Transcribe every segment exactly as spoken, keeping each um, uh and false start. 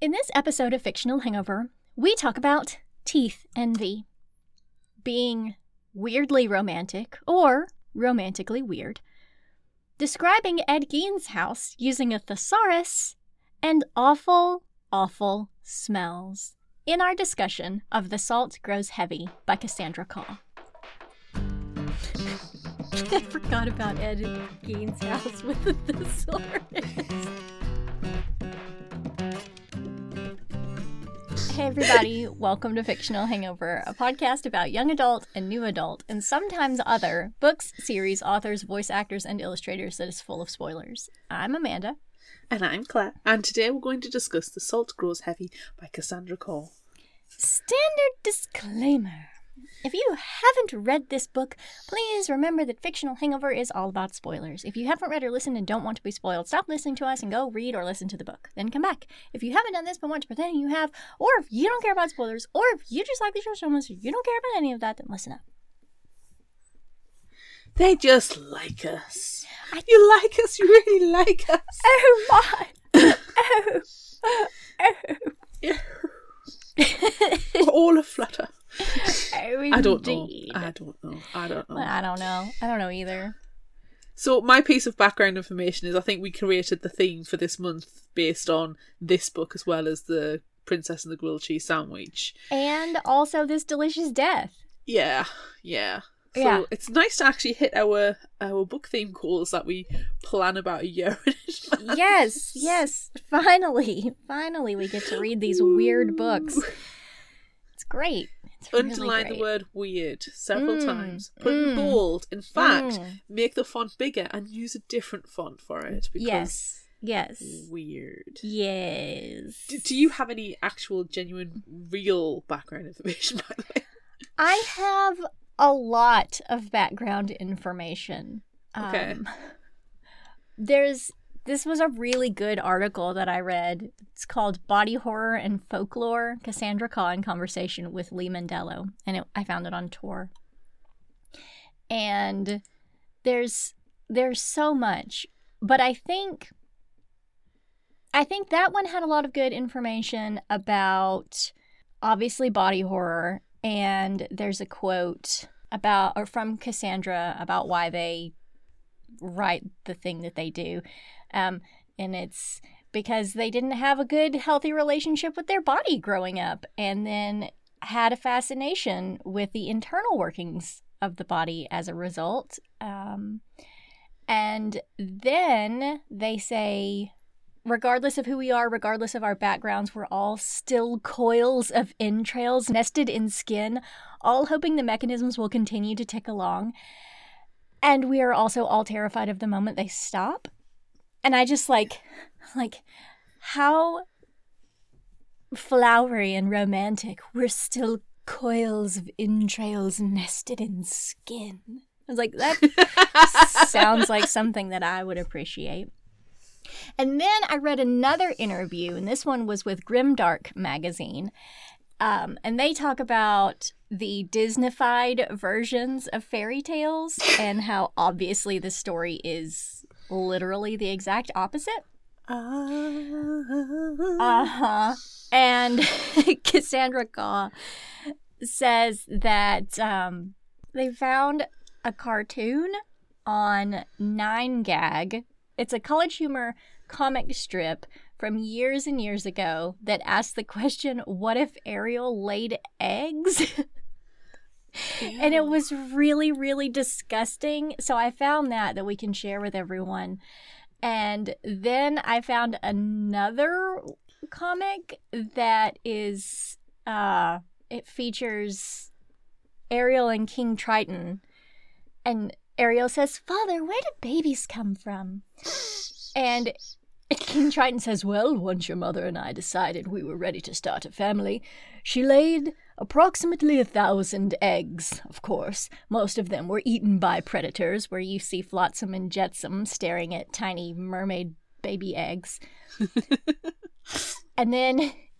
In this episode of Fictional Hangover, we talk about teeth envy, being weirdly romantic or romantically weird, describing Ed Gein's house using a thesaurus, and awful, awful smells in our discussion of The Salt Grows Heavy by Cassandra Khaw. I forgot about Ed Gein's house with the thesaurus. Hey everybody, welcome to Fictional Hangover, a podcast about young adult and new adult, and sometimes other, books, series, authors, voice actors, and illustrators that is full of spoilers. I'm Amanda. And I'm Claire. And today we're going to discuss The Salt Grows Heavy by Cassandra Khaw. Standard disclaimer. If you haven't read this book, please remember that Fictional Hangover is all about spoilers. If you haven't read or listened and don't want to be spoiled, stop listening to us and go read or listen to the book. Then come back. If you haven't done this but want to pretend you have, or if you don't care about spoilers, or if you just like the show so much you don't care about any of that, then listen up. They just like us. I... You like us, you really like us. Oh my. Oh. Oh. Yeah. We're all aflutter. Oh, I don't know. I don't know. I don't know. Well, I don't know. I don't know either. So my piece of background information is I think we created the theme for this month based on this book as well as the Princess and the Grilled Cheese Sandwich. And also this delicious death. Yeah, yeah. So yeah. It's nice to actually hit our our book theme goals that we plan about a year in advance. Yes, yes. Finally, finally we get to read these weird books. It's great. It's really Underline great. the word weird several Mm, times. Put mm, in bold. In fact, mm. make the font bigger and use a different font for it. Because Yes, yes. weird. Yes. Do, do you have any actual, genuine, real background information, by the way? I have a lot of background information. Okay. Um, there's... This was a really good article that I read. It's called Body Horror and Folklore, Cassandra Khaw in Conversation with Lee Mandello. And it, I found it on Tor. And there's there's so much. But I think, I think that one had a lot of good information about, obviously, body horror. And there's a quote about, or from Cassandra about why they write the thing that they do. Um, and it's because they didn't have a good, healthy relationship with their body growing up, and then had a fascination with the internal workings of the body as a result. Um, and then they say, regardless of who we are, regardless of our backgrounds, we're all still coils of entrails nested in skin, all hoping the mechanisms will continue to tick along. And we are also all terrified of the moment they stop. And I just like, like, how flowery and romantic. We're still coils of entrails nested in skin. I was like, that sounds like something that I would appreciate. And then I read another interview, and this one was with Grimdark magazine. Um, and they talk about the Disneyfied versions of fairy tales and how obviously the story is literally the exact opposite. Uh-huh. And Cassandra Khaw says that um, they found a cartoon on nine gag. It's a College Humor comic strip from years and years ago that asked the question, what if Ariel laid eggs? And it was really, really disgusting. So I found that that we can share with everyone. And then I found another comic that is, uh, it features Ariel and King Triton. And Ariel says, Father, where do babies come from? And King Triton says, well, once your mother and I decided we were ready to start a family, she laid approximately a thousand eggs, of course. Most of them were eaten by predators, where you see Flotsam and Jetsam staring at tiny mermaid baby eggs. And then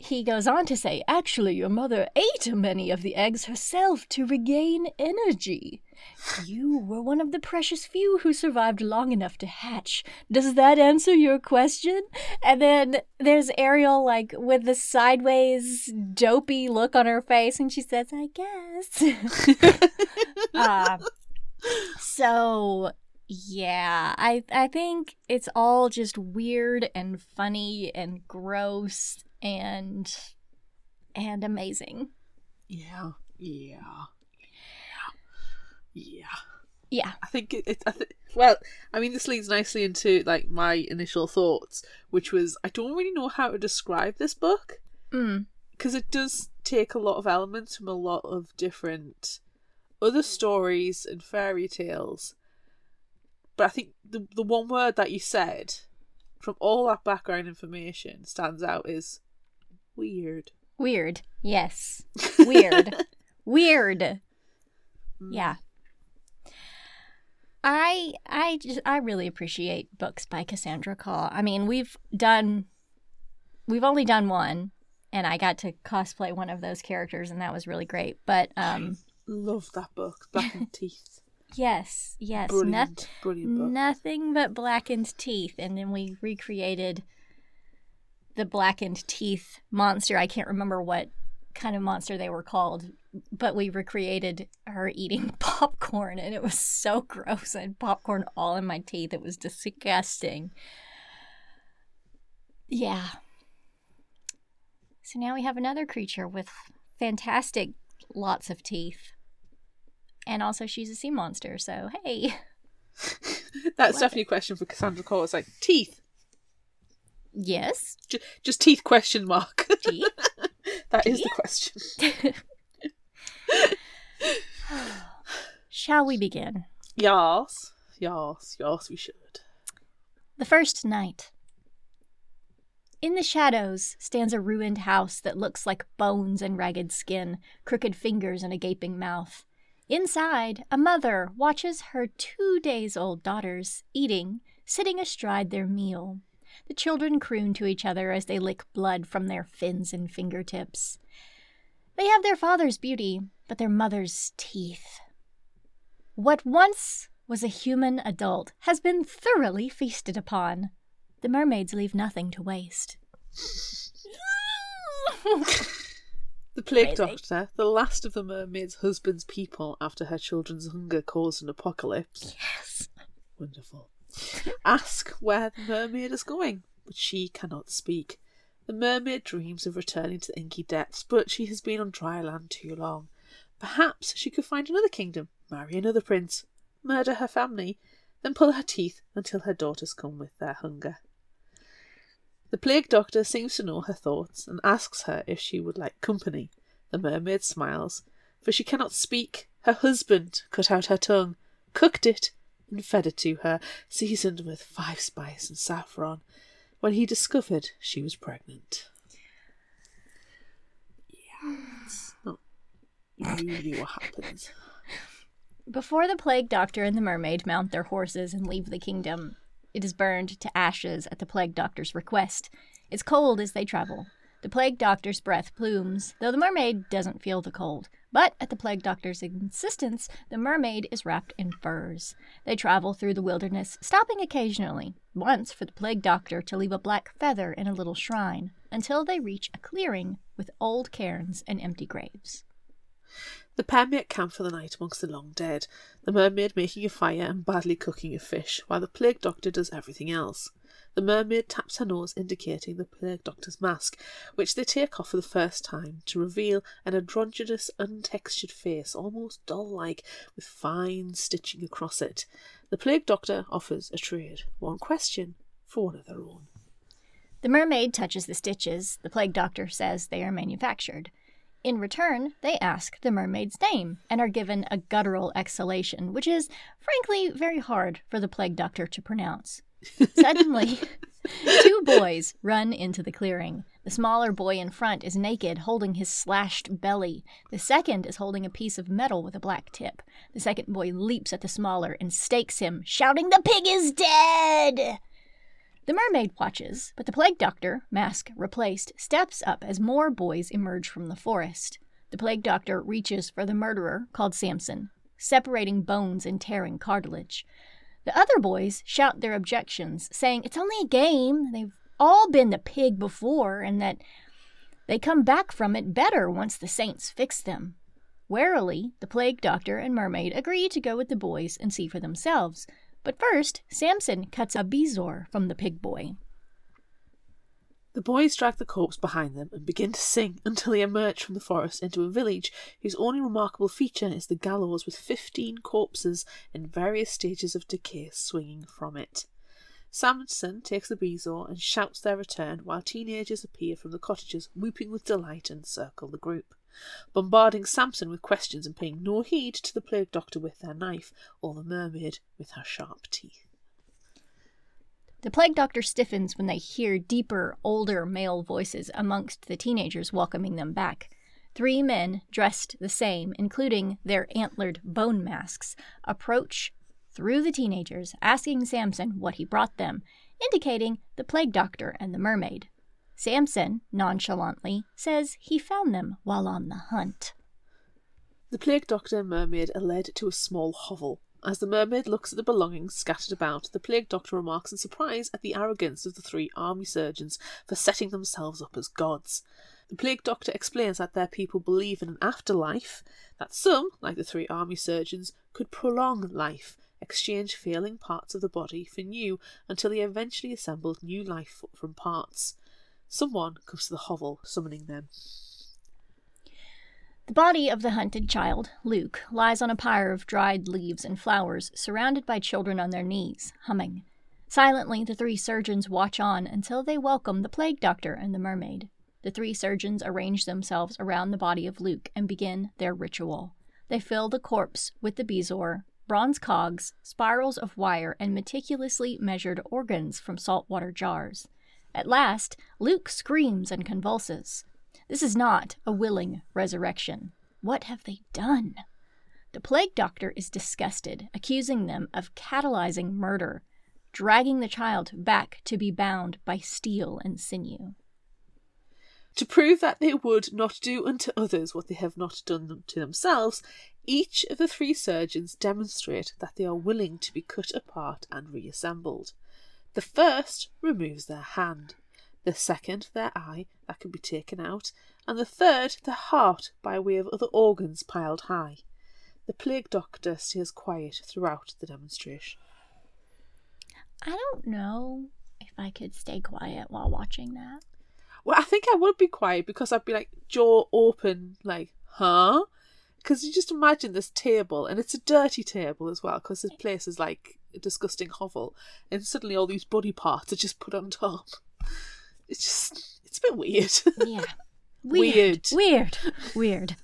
he goes on to say, actually, your mother ate many of the eggs herself to regain energy. You were one of the precious few who survived long enough to hatch. Does that answer your question? And then there's Ariel, like, with the sideways, dopey look on her face, and she says, I guess. uh, so, yeah, I, I think it's all just weird and funny and gross and and amazing. Yeah, yeah. Yeah. Yeah. I think it, it I th- well, I mean, this leads nicely into, like, my initial thoughts, which was, I don't really know how to describe this book. Mm. Because it does take a lot of elements from a lot of different other stories and fairy tales. But I think the the one word that you said, from all that background information, stands out is weird. Weird. Yes. Weird. Weird. Mm. Yeah. I I just I really appreciate books by Cassandra Khaw. I mean, we've done we've only done one, and I got to cosplay one of those characters, and that was really great. But um I love that book, Blackened Teeth. Yes, yes. Brilliant, no- brilliant book. Nothing but blackened teeth, and then we recreated the blackened teeth monster. I can't remember what kind of monster they were called, but we recreated her eating popcorn, and it was so gross. I had popcorn all in my teeth. It was disgusting. Yeah. So now we have another creature with fantastic lots of teeth. And also she's a sea monster, so hey. That's definitely a question for Cassandra Khaw. It's like, teeth. Yes. Just, just teeth question mark. Teeth? That teeth? is the question. Shall we begin? Yes. Yes. Yes, we should. The first night. In the shadows stands a ruined house that looks like bones and ragged skin, crooked fingers and a gaping mouth. Inside, a mother watches her two days old daughters eating, sitting astride their meal. The children croon to each other as they lick blood from their fins and fingertips. They have their father's beauty, but their mother's teeth. What once was a human adult has been thoroughly feasted upon. The mermaids leave nothing to waste. The Plague Amazing. Doctor, the last of the mermaid's husband's people after her children's hunger caused an apocalypse. Yes. Wonderful. Ask where the mermaid is going, but she cannot speak. The mermaid dreams of returning to the inky depths, but she has been on dry land too long. Perhaps she could find another kingdom, marry another prince, murder her family, then pull her teeth until her daughters come with their hunger. The Plague Doctor seems to know her thoughts and asks her if she would like company. The mermaid smiles, for she cannot speak. Her husband cut out her tongue, cooked it, and fed it to her, seasoned with five spice and saffron, when he discovered she was pregnant. Yeah, that's not really what happens. Before the Plague Doctor and the mermaid mount their horses and leave the kingdom, it is burned to ashes at the Plague Doctor's request. It's cold as they travel. The Plague Doctor's breath plumes, though the mermaid doesn't feel the cold. But at the Plague Doctor's insistence, the mermaid is wrapped in furs. They travel through the wilderness, stopping occasionally, once for the Plague Doctor to leave a black feather in a little shrine, until they reach a clearing with old cairns and empty graves. The pair make camp for the night amongst the long dead, the mermaid making a fire and badly cooking a fish, while the Plague Doctor does everything else. The mermaid taps her nose, indicating the Plague Doctor's mask, which they take off for the first time to reveal an androgynous, untextured face, almost doll-like, with fine stitching across it. The Plague Doctor offers a trade, one question for one of their own. The mermaid touches the stitches. The Plague Doctor says they are manufactured. In return, they ask the mermaid's name and are given a guttural exhalation, which is, frankly, very hard for the Plague Doctor to pronounce. Suddenly, two boys run into the clearing. The smaller boy in front is naked, holding his slashed belly. The second is holding a piece of metal with a black tip. The second boy leaps at the smaller and stakes him, shouting, "The pig is dead!" The mermaid watches, but the plague doctor, mask replaced, steps up as more boys emerge from the forest. The plague doctor reaches for the murderer, called Samson, separating bones and tearing cartilage. The other boys shout their objections, saying it's only a game, they've all been the pig before, and that they come back from it better once the saints fix them. Warily, the plague doctor and mermaid agree to go with the boys and see for themselves. But first, Samson cuts a bezoar from the pig boy. The boys drag the corpse behind them and begin to sing until they emerge from the forest into a village whose only remarkable feature is the gallows with fifteen corpses in various stages of decay swinging from it. Samson takes the bezoar and shouts their return while teenagers appear from the cottages whooping with delight and circle the group, bombarding Samson with questions and paying no heed to the plague doctor with their knife or the mermaid with her sharp teeth. The plague doctor stiffens when they hear deeper, older male voices amongst the teenagers welcoming them back. Three men, dressed the same, including their antlered bone masks, approach through the teenagers, asking Samson what he brought them, indicating the plague doctor and the mermaid. Samson, nonchalantly, says he found them while on the hunt. The plague doctor and mermaid are led to a small hovel. As the mermaid looks at the belongings scattered about, the plague doctor remarks in surprise at the arrogance of the three army surgeons for setting themselves up as gods. The plague doctor explains that their people believe in an afterlife, that some, like the three army surgeons, could prolong life, exchange failing parts of the body for new until they eventually assembled new life from parts. Someone comes to the hovel, summoning them. The body of the hunted child, Luke, lies on a pyre of dried leaves and flowers, surrounded by children on their knees, humming. Silently, the three surgeons watch on until they welcome the plague doctor and the mermaid. The three surgeons arrange themselves around the body of Luke and begin their ritual. They fill the corpse with the bezoar, bronze cogs, spirals of wire, and meticulously measured organs from saltwater jars. At last, Luke screams and convulses. This is not a willing resurrection. What have they done? The plague doctor is disgusted, accusing them of catalyzing murder, dragging the child back to be bound by steel and sinew. To prove that they would not do unto others what they have not done to themselves, each of the three surgeons demonstrate that they are willing to be cut apart and reassembled. The first removes their hand, the second their eye that can be taken out, and the third their heart by way of other organs piled high. The plague doctor stays quiet throughout the demonstration. I don't know if I could stay quiet while watching that. Well, I think I would be quiet because I'd be like jaw open, like, huh? Because you just imagine this table, and it's a dirty table as well, because this place is like a disgusting hovel, and suddenly all these body parts are just put on top. It's just, it's a bit weird. Yeah. Weird. Weird. Weird.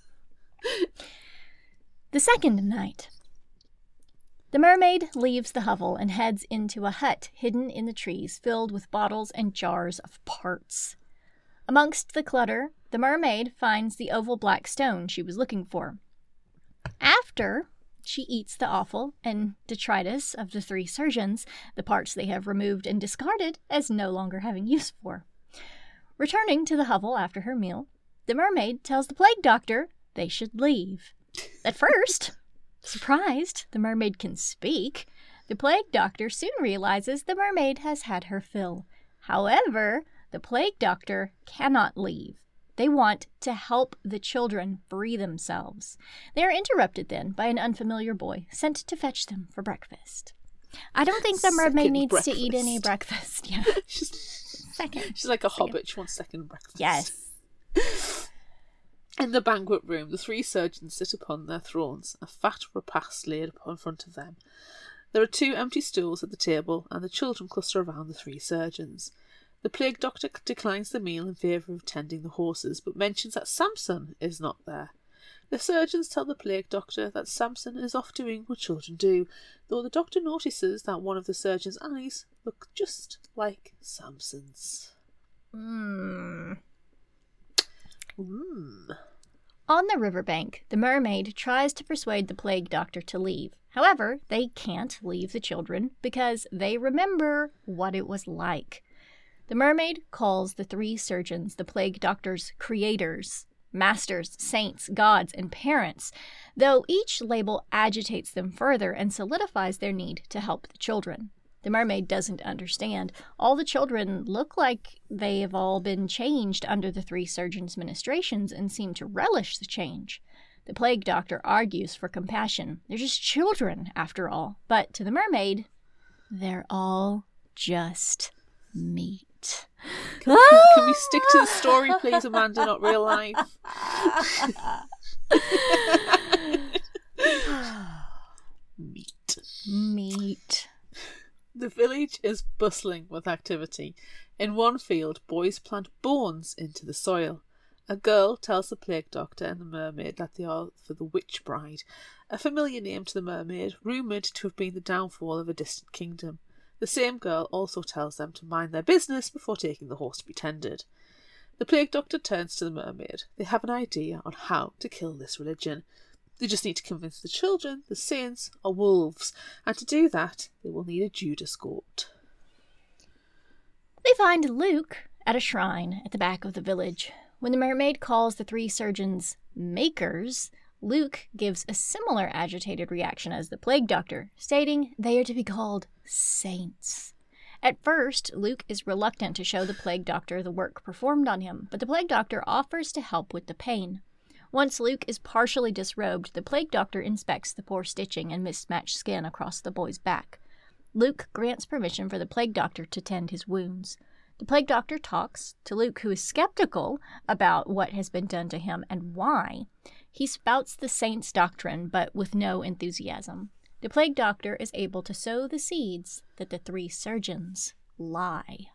The second night. The mermaid leaves the hovel and heads into a hut hidden in the trees filled with bottles and jars of parts. Amongst the clutter, the mermaid finds the oval black stone she was looking for. After she eats the offal and detritus of the three surgeons, the parts they have removed and discarded as no longer having use for. Returning to the hovel after her meal, the mermaid tells the plague doctor they should leave. At first, surprised the mermaid can speak, the plague doctor soon realizes the mermaid has had her fill. However, the plague doctor cannot leave. They want to help the children free themselves. They are interrupted then by an unfamiliar boy sent to fetch them for breakfast. I don't think the mermaid Second needs breakfast. to eat any breakfast. Yeah. Second. She's like a Second. hobbit. She wants second breakfast. Yes. In the banquet room, the three surgeons sit upon their thrones, a fat repast laid upon front of them. There are two empty stools at the table, and the children cluster around the three surgeons. The plague doctor declines the meal in favour of tending the horses, but mentions that Samson is not there. The surgeons tell the plague doctor that Samson is off doing what children do, though the doctor notices that one of the surgeon's eyes look just like Samson's. Hmm. Mm. On the riverbank, the mermaid tries to persuade the plague doctor to leave. However, they can't leave the children because they remember what it was like. The mermaid calls the three surgeons the plague doctor's creators, masters, saints, gods, and parents, though each label agitates them further and solidifies their need to help the children. The mermaid doesn't understand. All the children look like they have all been changed under the three surgeons' ministrations and seem to relish the change. The plague doctor argues for compassion. They're just children, after all. But to the mermaid, they're all just meat. Can, can, can we stick to the story, please, Amanda, not real life? Meat. Meat. The village is bustling with activity. In one field, boys plant bones into the soil. A girl tells the plague doctor and the mermaid that they are for the witch bride, a familiar name to the mermaid, rumoured to have been the downfall of a distant kingdom. The same girl also tells them to mind their business before taking the horse to be tended. The plague doctor turns to the mermaid. They have an idea on how to kill this religion. They just need to convince the children the saints are wolves, and to do that, they will need a Judas goat. They find Luke at a shrine at the back of the village. When the mermaid calls the three surgeons makers, Luke gives a similar agitated reaction as the plague doctor, stating they are to be called saints. At first, Luke is reluctant to show the plague doctor the work performed on him, but the plague doctor offers to help with the pain. Once Luke is partially disrobed, the plague doctor inspects the poor stitching and mismatched skin across the boy's back. Luke grants permission for the plague doctor to tend his wounds. The plague doctor talks to Luke, who is skeptical about what has been done to him and why. He spouts the saints' doctrine, but with no enthusiasm. The plague doctor is able to sow the seeds that the three surgeons lie.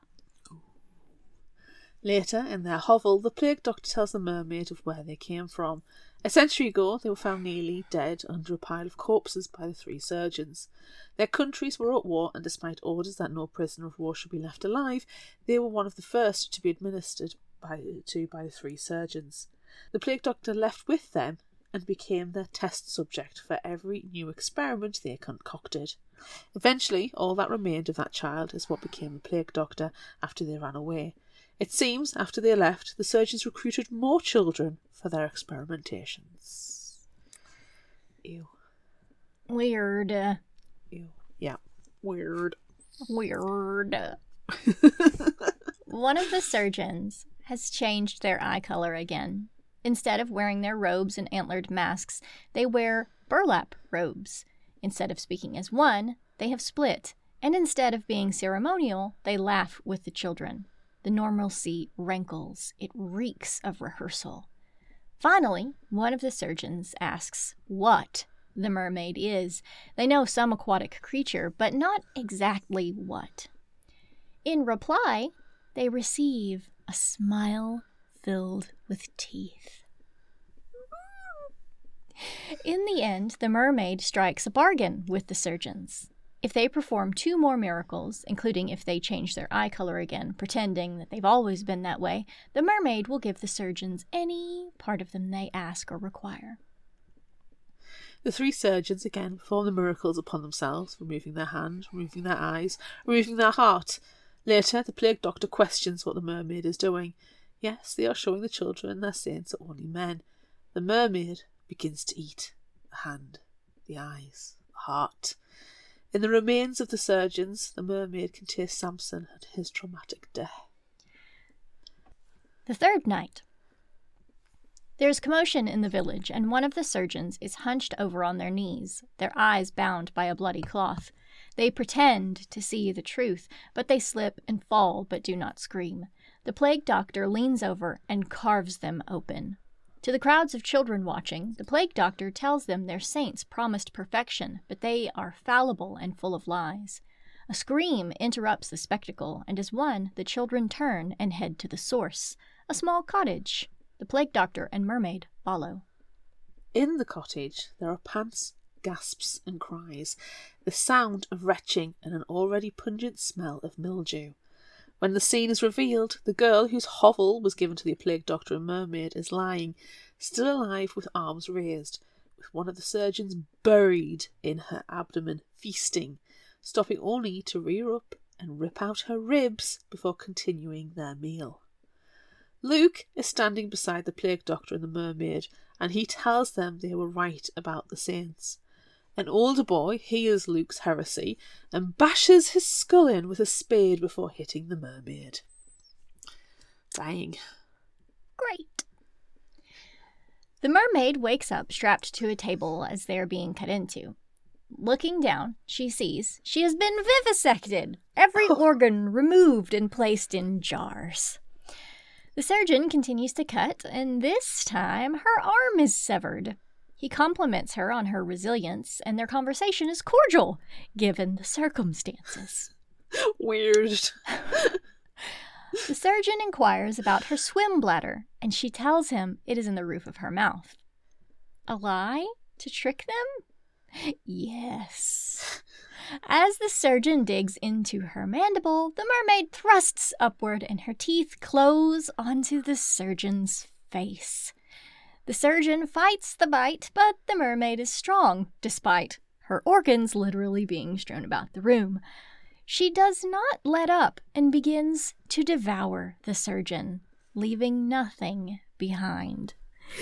Later, in their hovel, the plague doctor tells the mermaid of where they came from. A century ago, they were found nearly dead under a pile of corpses by the three surgeons. Their countries were at war, and despite orders that no prisoner of war should be left alive, they were one of the first to be administered by, to by the three surgeons. The plague doctor left with them and became their test subject for every new experiment they concocted. Eventually, all that remained of that child is what became the plague doctor after they ran away. It seems, after they left, the surgeons recruited more children for their experimentations. Ew. Weird. Ew. Yeah. Weird. Weird. One of the surgeons has changed their eye color again. Instead of wearing their robes and antlered masks, they wear burlap robes. Instead of speaking as one, they have split. And instead of being ceremonial, they laugh with the children. The normalcy rankles. It reeks of rehearsal. Finally, one of the surgeons asks what the mermaid is. They know some aquatic creature, but not exactly what. In reply, they receive a smile filled with teeth. In the end, the mermaid strikes a bargain with the surgeons. If they perform two more miracles, including if they change their eye color again, pretending that they've always been that way, the mermaid will give the surgeons any part of them they ask or require. The three surgeons again perform the miracles upon themselves, removing their hand, removing their eyes, removing their heart. Later, the plague doctor questions what the mermaid is doing. Yes, they are showing the children their saints are only men. The mermaid begins to eat the hand, the eyes, the heart. In the remains of the surgeons, the mermaid can taste Samson and his traumatic death. The third night. There is commotion in the village, and one of the surgeons is hunched over on their knees, their eyes bound by a bloody cloth. They pretend to see the truth, but they slip and fall but do not scream. The plague doctor leans over and carves them open. To the crowds of children watching, the plague doctor tells them their saints promised perfection, but they are fallible and full of lies. A scream interrupts the spectacle, and as one, the children turn and head to the source, a small cottage. The plague doctor and mermaid follow. In the cottage, there are pants, gasps, and cries, the sound of retching and an already pungent smell of mildew. When the scene is revealed, the girl whose hovel was given to the plague doctor and mermaid is lying, still alive with arms raised, with one of the surgeons buried in her abdomen, feasting, stopping only to rear up and rip out her ribs before continuing their meal. Luke is standing beside the plague doctor and the mermaid, and he tells them they were right about the saints. An older boy hears Luke's heresy and bashes his skull in with a spade before hitting the mermaid. Dying. Great. The mermaid wakes up strapped to a table as they are being cut into. Looking down, she sees she has been vivisected, every oh. organ removed and placed in jars. The surgeon continues to cut, and this time her arm is severed. He compliments her on her resilience, and their conversation is cordial, given the circumstances. Weird. The surgeon inquires about her swim bladder, and she tells him it is in the roof of her mouth. A lie? To trick them? Yes. As the surgeon digs into her mandible, the mermaid thrusts upward and her teeth close onto the surgeon's face. The surgeon fights the bite, but the mermaid is strong, despite her organs literally being strewn about the room. She does not let up and begins to devour the surgeon, leaving nothing behind.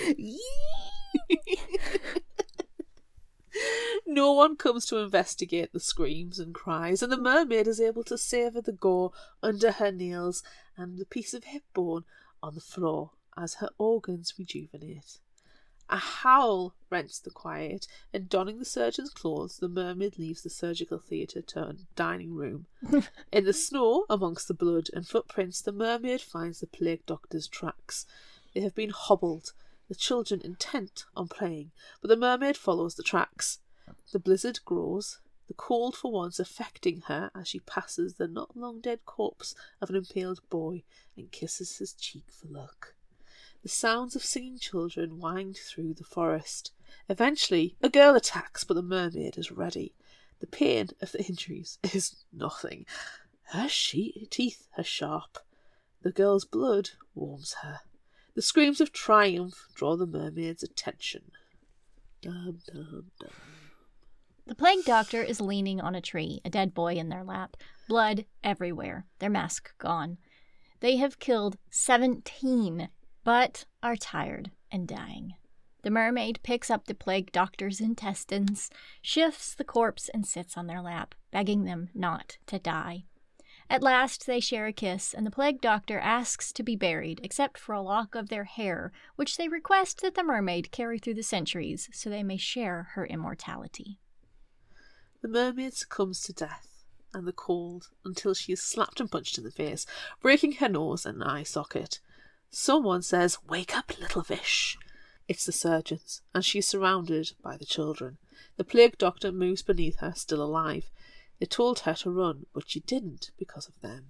No one comes to investigate the screams and cries, and the mermaid is able to savour the gore under her nails and the piece of hip bone on the floor as her organs rejuvenate. A howl rents the quiet, and donning the surgeon's clothes, the mermaid leaves the surgical theatre turned dining room. In the snow, amongst the blood and footprints, the mermaid finds the plague doctor's tracks. They have been hobbled, the children intent on playing, but the mermaid follows the tracks. The blizzard grows, the cold for once affecting her as she passes the not long dead corpse of an impaled boy and kisses his cheek for luck. The sounds of singing children wind through the forest. Eventually, a girl attacks, but the mermaid is ready. The pain of the injuries is nothing. Her she- teeth are sharp. The girl's blood warms her. The screams of triumph draw the mermaid's attention. Dum, dum, dum. The plague doctor is leaning on a tree, a dead boy in their lap, blood everywhere, their mask gone. They have killed seventeen, but are tired and dying. The mermaid picks up the plague doctor's intestines, shifts the corpse, and sits on their lap, begging them not to die. At last they share a kiss, and the plague doctor asks to be buried, except for a lock of their hair, which they request that the mermaid carry through the centuries so they may share her immortality. The mermaid succumbs to death and the cold until she is slapped and punched in the face, breaking her nose and eye socket. Someone says, "Wake up, little fish." It's the surgeons, and she is surrounded by the children. The plague doctor moves beneath her, still alive. They told her to run, but she didn't because of them.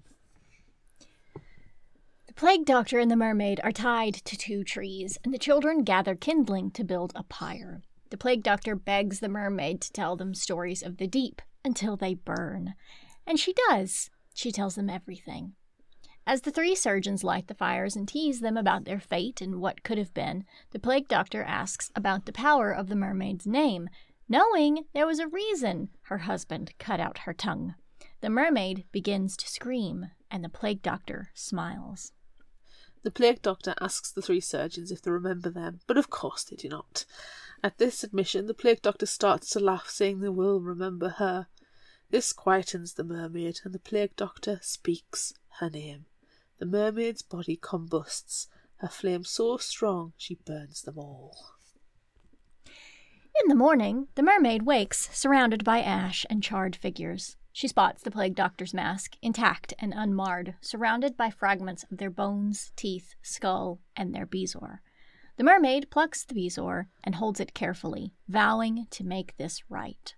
The plague doctor and the mermaid are tied to two trees, and the children gather kindling to build a pyre. The plague doctor begs the mermaid to tell them stories of the deep until they burn. And she does. She tells them everything. As the three surgeons light the fires and tease them about their fate and what could have been, the plague doctor asks about the power of the mermaid's name, knowing there was a reason her husband cut out her tongue. The mermaid begins to scream, and the plague doctor smiles. The plague doctor asks the three surgeons if they remember them, but of course they do not. At this admission, the plague doctor starts to laugh, saying they will remember her. This quietens the mermaid, and the plague doctor speaks her name. The mermaid's body combusts, her flame so strong she burns them all. In the morning, the mermaid wakes, surrounded by ash and charred figures. She spots the plague doctor's mask, intact and unmarred, surrounded by fragments of their bones, teeth, skull, and their bezoar. The mermaid plucks the bezoar and holds it carefully, vowing to make this right.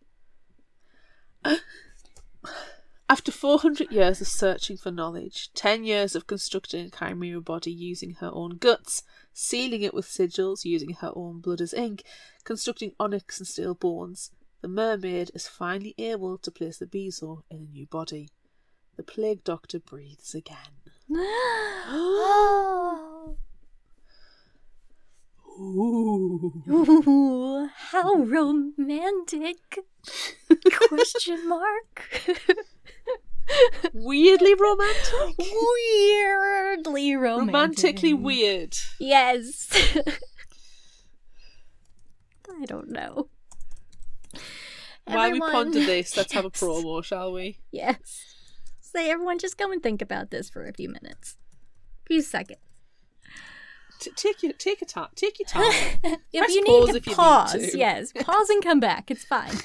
After four hundred years of searching for knowledge, ten years of constructing a chimera body using her own guts, sealing it with sigils using her own blood as ink, constructing onyx and steel bones, the mermaid is finally able to place the bezoar in a new body. the plague doctor breathes again. Oh. Ooh. Ooh, how romantic. Question mark. Weirdly romantic. Weirdly romantic. Romantically weird. Yes. I don't know. While Everyone... we ponder this, let's have a promo, shall we? Yes. Say, everyone, just go and think about this for a few minutes. A few seconds. T- take your take a time. Take your time. If Press you pause need to if you pause, need to. yes, pause and come back. It's fine.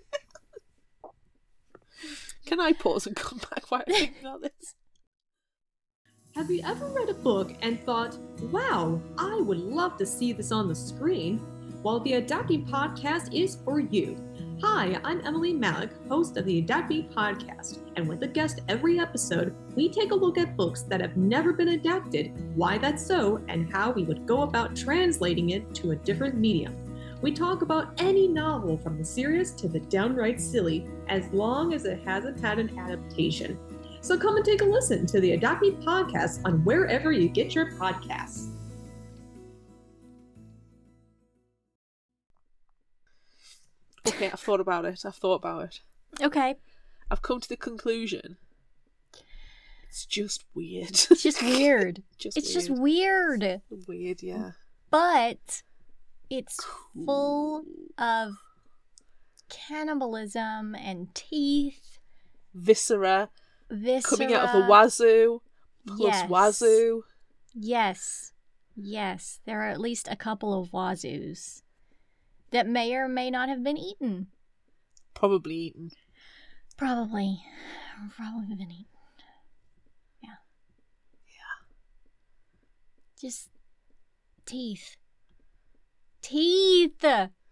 Can I pause and come back while I think about this? Have you ever read a book and thought, wow, I would love to see this on the screen? Well, the Adapt Me podcast is for you. Hi, I'm Emily Malik, host of the Adapt Me podcast, and with a guest every episode, we take a look at books that have never been adapted, why that's so, and how we would go about translating it to a different medium. We talk about any novel from the serious to the downright silly, as long as it hasn't had an adaptation. So come and take a listen to the Adapt Me podcast on wherever you get your podcasts. Okay, I've thought about it. I've thought about it. Okay. I've come to the conclusion. It's just weird. It's just weird. just it's weird. just weird. Weird, yeah. But it's Cool. full of cannibalism and teeth. Viscera. Viscera. Coming out of the wazoo. Plus Yes. wazoo. Yes. Yes. There are at least a couple of wazoos that may or may not have been eaten. Probably eaten. Probably. Probably been eaten. Yeah. Yeah. Just teeth. Teeth!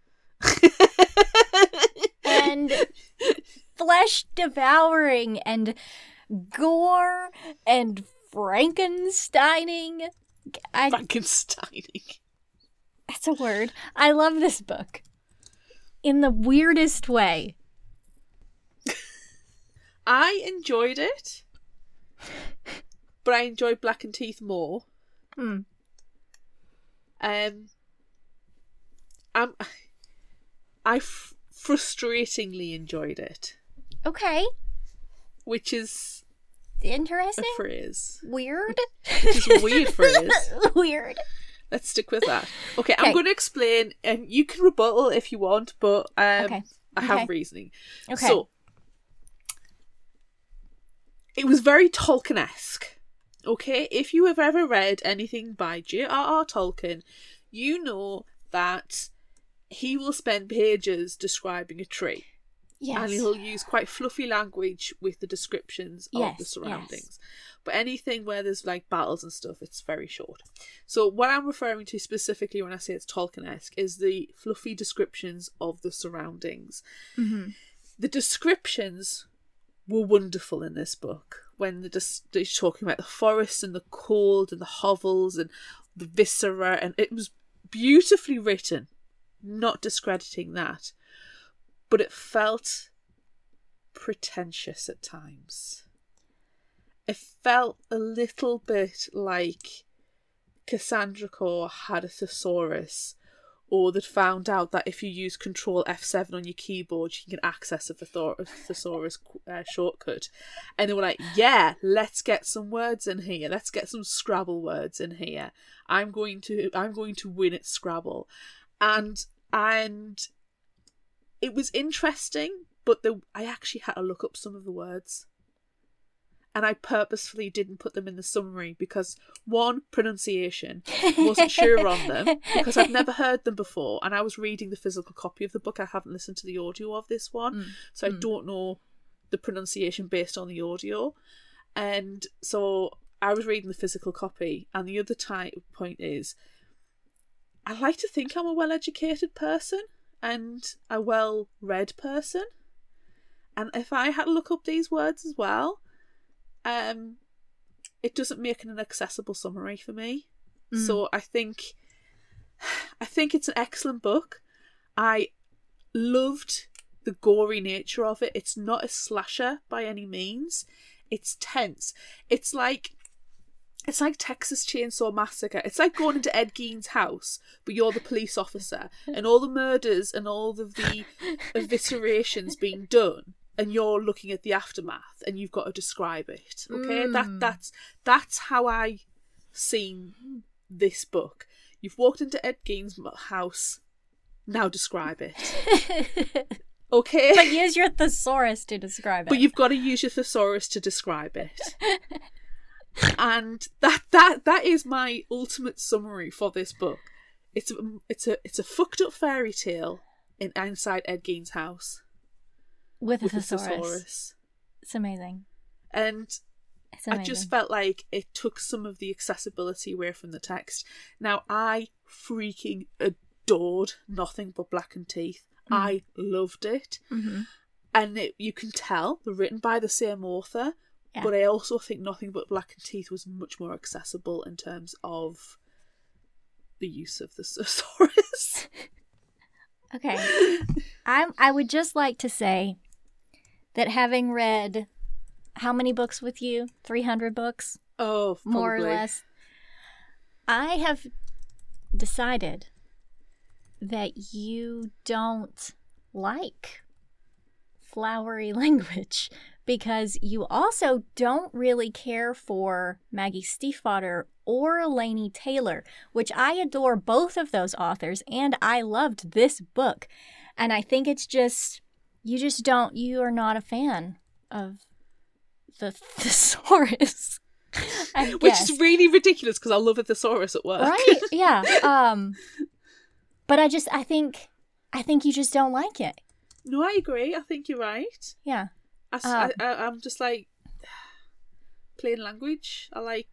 And flesh devouring and gore and Frankensteining. I, Frankensteining. that's a word. I love this book. In the weirdest way. I enjoyed it. But I enjoyed Black and Teeth more. Hmm. Um, I'm, I f- frustratingly enjoyed it, Okay. which is Interesting. a phrase. Weird. Which is a weird phrase. Weird. Let's stick with that. Okay, Okay. I'm going to explain, and you can rebuttal if you want, but um, Okay. I have Okay. reasoning. Okay. So, it was very Tolkien-esque. Okay, if you have ever read anything by J R R Tolkien, you know that he will spend pages describing a tree. Yes. And he'll use quite fluffy language with the descriptions of Yes, the surroundings. yes. But anything where there's like battles and stuff, it's very short. So what I'm referring to specifically when I say it's Tolkien-esque is the fluffy descriptions of the surroundings. Mm-hmm. The descriptions were wonderful in this book. When they're, just, they're talking about the forests and the cold and the hovels and the viscera, and it was beautifully written, not discrediting that. But it felt pretentious at times. It felt a little bit like Cassandra Core had a thesaurus, or that found out that if you use Control F seven on your keyboard, you can get access of the thor- thesaurus uh, shortcut. And they were like, yeah, let's get some words in here. Let's get some Scrabble words in here. I'm going to I'm going to win at Scrabble. And and it was interesting, but the I actually had to look up some of the words. And I purposefully didn't put them in the summary because, one, pronunciation, wasn't sure on them because I'd never heard them before, and I was reading the physical copy of the book. I haven't listened to the audio of this one, Mm. so I Mm. don't know the pronunciation based on the audio. And so I was reading the physical copy, and the other type point is, I like to think I'm a well-educated person and a well-read person, and if I had to look up these words as well, Um, it doesn't make an accessible summary for me. Mm. So I think, I think it's an excellent book. I loved the gory nature of it. It's not a slasher by any means. It's tense. It's like it's like Texas Chainsaw Massacre. It's like going into Ed Gein's house, but you're the police officer, and all the murders and all of the eviscerations being done, and you're looking at the aftermath, and you've got to describe it. Okay, Mm. that that's that's how I seen this book. You've walked into Ed Gein's house. Now describe it. Okay? But use your thesaurus to describe it. But you've got to use your thesaurus to describe it. And that that that is my ultimate summary for this book. It's a, it's a it's a fucked up fairy tale in inside Ed Gein's house with a with a thesaurus. thesaurus. It's amazing. And It's amazing. I just felt like it took some of the accessibility away from the text. Now, I freaking adored Nothing But Black and Teeth. Mm. I loved it. Mm-hmm. And it, you can tell they're written by the same author, Yeah. but I also think Nothing But Black and Teeth was much more accessible in terms of the use of the thesaurus. Okay. I I would just like to say that having read how many books with you? three hundred books? Oh, probably. More or less. I have decided that you don't like flowery language because you also don't really care for Maggie Stiefvater or Laini Taylor, which I adore both of those authors, and I loved this book. And I think it's just, you just don't, you are not a fan of the thesaurus. I Which guess. is really ridiculous because I love a thesaurus at work. Right? Yeah. Um, but I just, I think, I think you just don't like it. No, I agree. I think you're right. Yeah. I, s- Um, I, I, I'm just like, plain language. I like,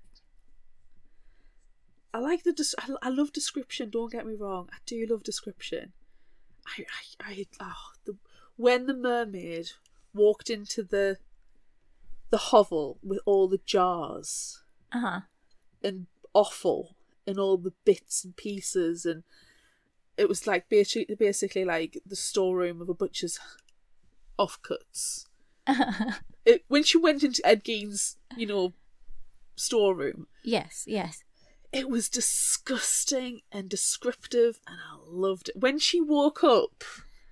I like the, des- I, I love description, don't get me wrong. I do love description. I, I, I oh, the, when the mermaid walked into the, the hovel with all the jars Uh huh. and offal and all the bits and pieces, and it was like basically, basically like the storeroom of a butcher's offcuts. It, when she went into Ed Gein's, you know, storeroom, Yes, yes. it was disgusting and descriptive, and I loved it. When she woke up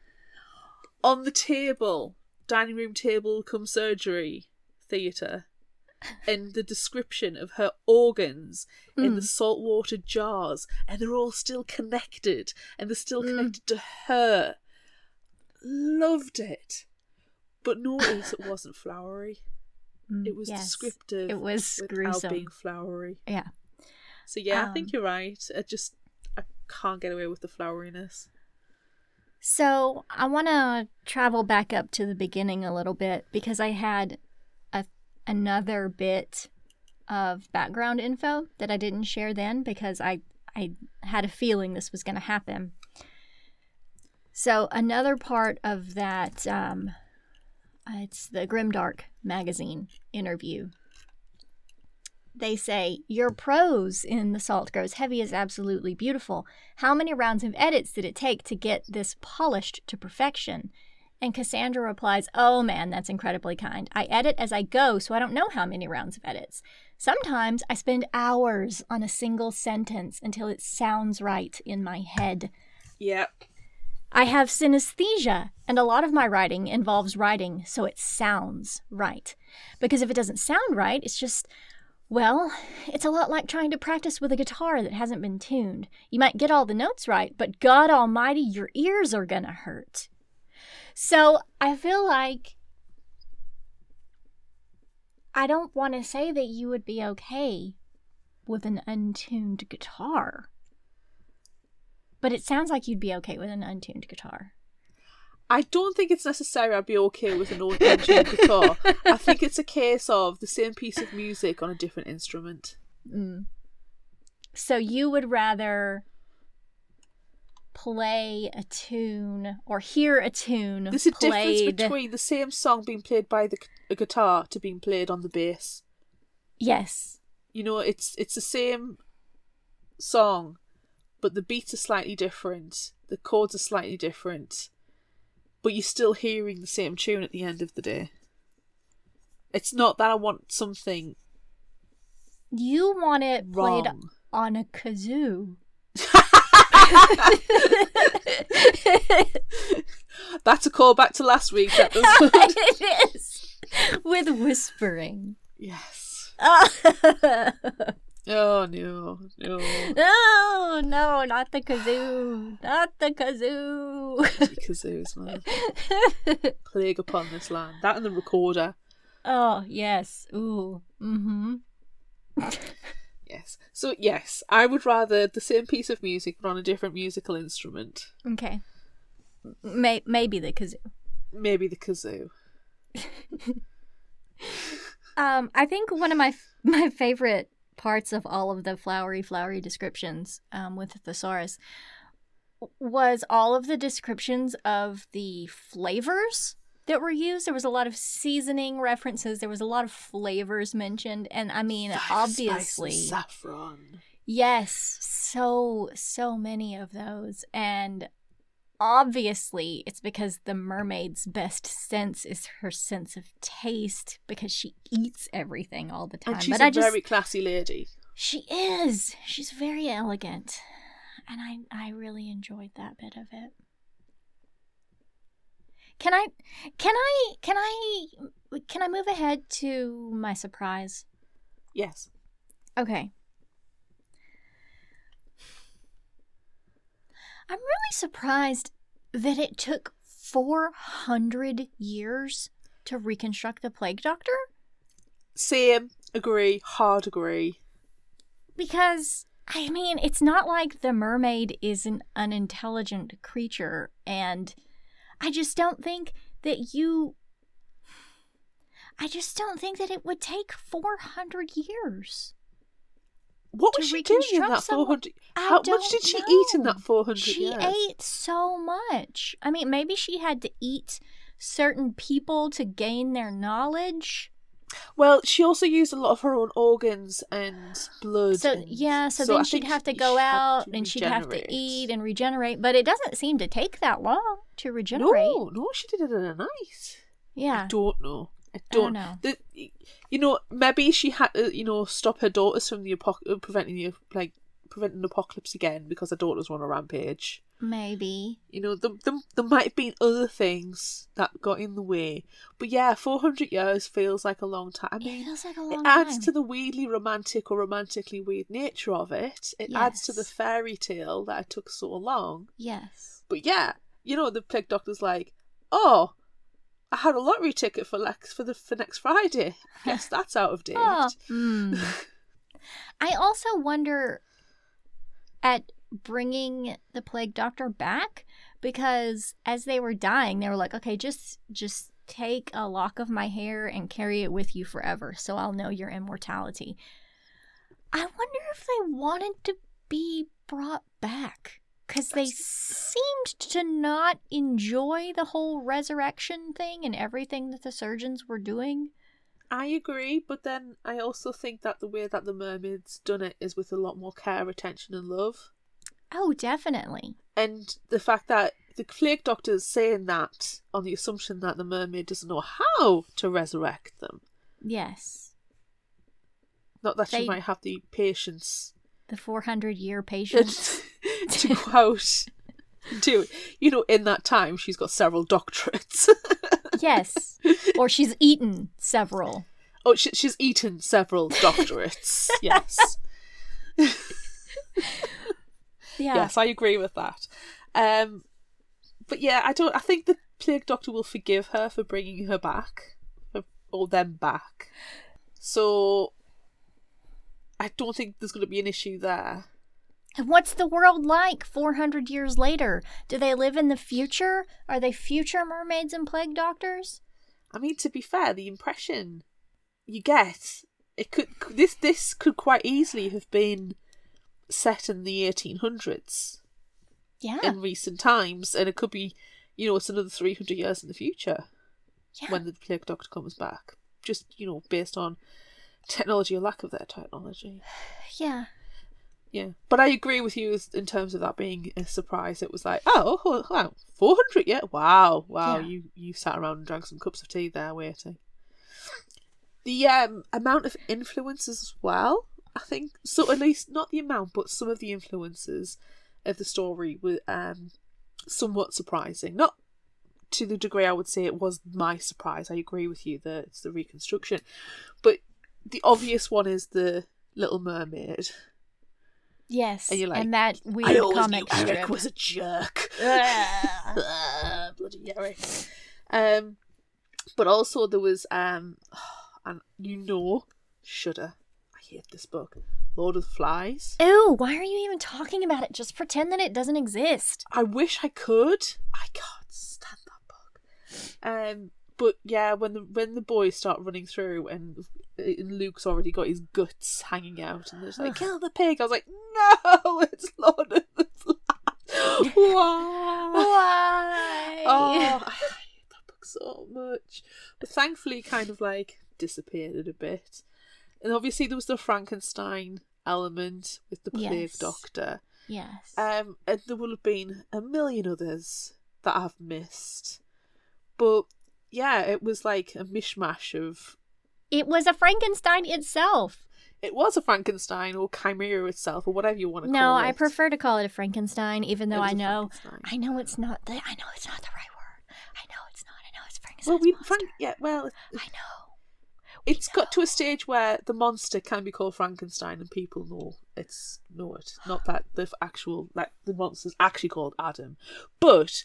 on the table, dining room table come surgery theatre, and the description of her organs mm. in the saltwater jars, and they're all still connected, and they're still connected mm. to her. Loved it. But notice it wasn't flowery. Mm, it was yes. descriptive. It was without gruesome. being flowery. Yeah. So yeah, um, I think you're right. I just I can't get away with the floweriness. So I want to travel back up to the beginning a little bit because I had a another bit of background info that I didn't share then because I I had a feeling this was going to happen. So another part of that, um, it's the Grimdark magazine interview. They say, your prose in The Salt Grows Heavy is absolutely beautiful. How many rounds of edits did it take to get this polished to perfection? And Cassandra replies, oh man, that's incredibly kind. I edit as I go, so I don't know how many rounds of edits. Sometimes I spend hours on a single sentence until it sounds right in my head. Yep. I have synesthesia, and a lot of my writing involves writing so it sounds right. Because if it doesn't sound right, it's just, well, it's a lot like trying to practice with a guitar that hasn't been tuned. You might get all the notes right, but God almighty, your ears are gonna hurt. So I feel like I don't want to say that you would be okay with an untuned guitar. But it sounds like you'd be okay with an untuned guitar. I don't think it's necessary I'd be okay with an untuned guitar. I think it's a case of the same piece of music on a different instrument. Mm. So you would rather play a tune or hear a tune There's a played... difference between the same song being played by the a guitar to being played on the bass. Yes. You know, it's it's the same song, but the beats are slightly different, the chords are slightly different, but you're still hearing the same tune at the end of the day. It's not that I want something You want it played wrong. on a kazoo. That's a callback to last week's episode. It is. With whispering. Yes. Oh, Oh, no. No. no, no, not the kazoo. Not the kazoo. Kazoos, man. Plague upon this land. That and the recorder. Oh, yes. Ooh. Mm-hmm. Yes. So, yes, I would rather the same piece of music but on a different musical instrument. Okay. May- maybe the kazoo. Maybe the kazoo. Um, I think one of my my favorite parts of all of the flowery, flowery descriptions um, with the thesaurus was all of the descriptions of the flavors that were used. There was a lot of seasoning references. There was a lot of flavors mentioned. And I mean, Five obviously, spice and saffron. yes, so, so many of those. And obviously, it's because the mermaid's best sense is her sense of taste because she eats everything all the time. And she's but a I just, very classy lady. She is. She's very elegant. And I I really enjoyed that bit of it. Can I can I can I can I move ahead to my surprise? Yes. Okay. I'm really surprised that it took four hundred years to reconstruct the Plague Doctor. Same. Agree. Hard agree. Because, I mean, it's not like the mermaid is an unintelligent creature, and I just don't think that you... I just don't think that it would take four hundred years. What to was she doing in reconstruct that someone- four hundred? I How much don't did she eat in know. that four hundred She years? ate so much. I mean, maybe she had to eat certain people to gain their knowledge. Well, she also used a lot of her own organs and blood. So, and- yeah, so, I then she'd think have to she go had out to and she'd have to regenerate. eat and regenerate. But it doesn't seem to take that long to regenerate. No, no, she did it in a night. Yeah. I don't know. I I don't, don't know. The, you know, maybe she had to, you know, stop her daughters from the apoc- uh, preventing the like preventing the apocalypse again because her daughters were on a rampage. Maybe. You know, there, there, there might have been other things that got in the way. But yeah, four hundred years feels like a long time. I It mean, feels like a it long adds time. to the weirdly romantic or romantically weird nature of it. It adds to the Yes. fairy tale that it took so long. Yes. But yeah, you know, the Plague Doctor's like, oh, I had a lottery ticket for Lex for the for next Friday. Guess that's out of date. Oh, hmm. I also wonder at bringing the Plague Doctor back because as they were dying, they were like, okay, just just take a lock of my hair and carry it with you forever so I'll know your immortality. I wonder if they wanted to be brought back because they seemed to not enjoy the whole resurrection thing and everything that the surgeons were doing. I agree, but then I also think that the way that the mermaid's done it is with a lot more care, attention, and love. Oh, definitely. And the fact that the Plague Doctor's saying that on the assumption that the mermaid doesn't know how to resurrect them. Yes. Not that They- she might have the patience The four hundred year patience. to go out and do it. You know, in that time, she's got several doctorates. Yes. Or she's eaten several. Oh, she, she's eaten several doctorates. Yes. Yeah. Yes, I agree with that. Um, but yeah, I don't. I think the Plague Doctor will forgive her for bringing her back, or them back. So I don't think there's going to be an issue there. And what's the world like four hundred years later? Do they live in the future? Are they future mermaids and plague doctors? I mean, to be fair, the impression you get it could this this could quite easily have been set in the eighteen hundreds. Yeah. In recent times, and it could be, you know, it's another three hundred years in the future yeah. when the Plague Doctor comes back. Just, you know, based on technology or lack of their technology. Yeah. Yeah. But I agree with you in terms of that being a surprise. It was like, oh, oh wow, four hundred, yeah, wow, wow, Yeah. you, you sat around and drank some cups of tea there waiting. The um, amount of influences as well, I think, so at least not the amount, but some of the influences of the story were um, somewhat surprising. Not to the degree I would say it was my surprise. I agree with you that it's the reconstruction. But the obvious one is the Little Mermaid. Yes, and you're like, and that weird I always comic knew Eric strip. was a jerk. Ugh. Bloody Eric. Um, but also there was, um, and you know, shudder. I hate this book. Lord of the Flies. Ew, why are you even talking about it? Just pretend that it doesn't exist. I wish I could. I can't stand that book. Um, but yeah, when the when the boys start running through and, and Luke's already got his guts hanging out, and they're like, "Kill the pig!" I was like, "No, it's Lord of the Flies." Why? Why? Oh, I hate that book so much. But thankfully, kind of like disappeared a bit. And obviously, there was the Frankenstein element with the plague Yes. doctor. Yes. Um, and there will have been a million others that I've missed. But yeah, it was like a mishmash of. It was a Frankenstein itself. It was a Frankenstein or chimera itself or whatever you want to No, call it. I prefer to call it a Frankenstein, even It though was I a know, Frankenstein. I know it's not the, I know it's not the right word. I know it's not. I know it's Frankenstein's Well, we monster. Frank. Yeah, well, I know. it's got to a stage where the monster can be called Frankenstein, and people know it's know it. Not that the actual like the monster's actually called Adam, but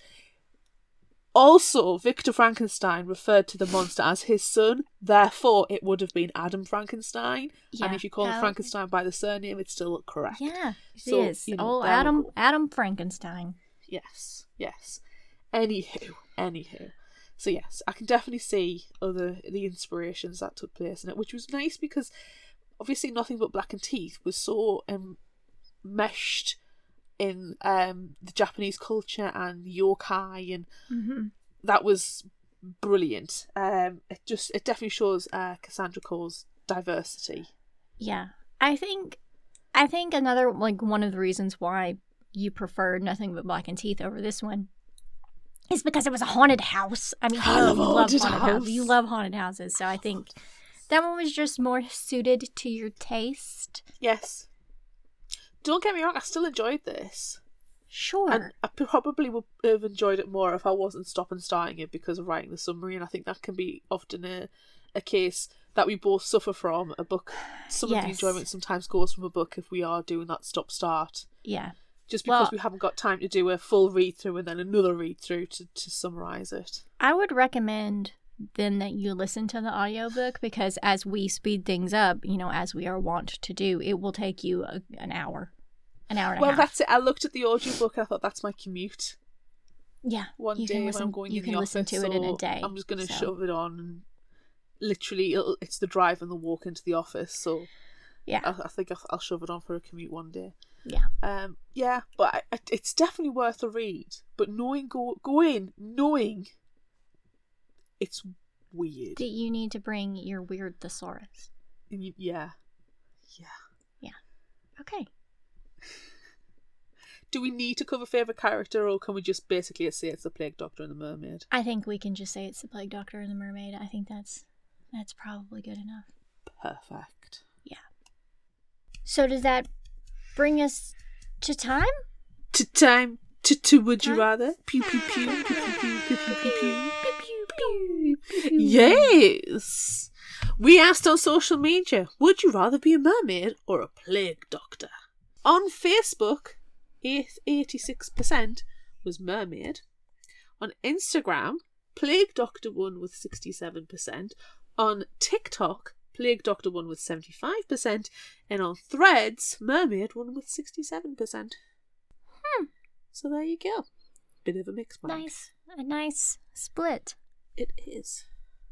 also Victor Frankenstein referred to the monster as his son. Therefore, it would have been Adam Frankenstein. Yeah. And if you call him How- Frankenstein by the surname, it's still correct. Yeah, it So, is. you know, oh, there we Adam, go. Adam Frankenstein. Yes, yes. Anywho, anywho. So yes, I can definitely see other the inspirations that took place in it, which was nice because obviously Nothing But Black and Teeth was so um, meshed in um, the Japanese culture and yokai, and Mm-hmm. that was brilliant. Um, it just it definitely shows uh, Cassandra Cole's diversity. Yeah, I think, I think another like one of the reasons why you preferred Nothing But Black and Teeth over this one is because it was a haunted house. I mean, I you love love haunted haunted house. houses. You love haunted houses, so I think that one was just more suited to your taste. Yes. Don't get me wrong, I still enjoyed this. Sure. And I probably would have enjoyed it more if I wasn't stop and starting it because of writing the summary, and I think that can be often a, a case that we both suffer from. A book, some of the Yes. enjoyment sometimes goes from a book if we are doing that stop start, yeah. just because Well- we haven't got time to do a full read through and then another read through to, to summarise it. I would recommend then that you listen to the audiobook because as we speed things up, you know, as we are wont to do, it will take you a, an hour. An hour and Well, a half. that's it. I looked at the audiobook and I thought that's my commute Yeah. one you day can when listen, I'm going you in can the listen office. to it in a so day. I'm just going to so. shove it on and literally it'll, it's the drive and the walk into the office. So Yeah. I, I think I'll, I'll shove it on for a commute one day. Yeah. Um. Yeah, but I, I, it's definitely worth a read. But knowing go go in knowing it's weird. That you need to bring your weird thesaurus. And you, yeah, yeah. Okay. Do we need to cover favourite character, or can we just basically say it's the Plague Doctor and the Mermaid? I think we can just say it's the Plague Doctor and the Mermaid. I think that's that's probably good enough. Perfect. So does that bring us to time? To time to to would you Time? rather? Pew pew pew pew pew pew pew pew pew pew. Pew, pew, pew. Yes. We asked on social media, would you rather be a mermaid or a plague doctor? On Facebook, eighty-six percent was mermaid. On Instagram, plague doctor won with sixty-seven percent. On TikTok, plague doctor won with seventy-five percent. And on Threads, mermaid won with sixty-seven percent. Hmm. So there you go. Bit of a mix bag. Nice. A nice split. It is.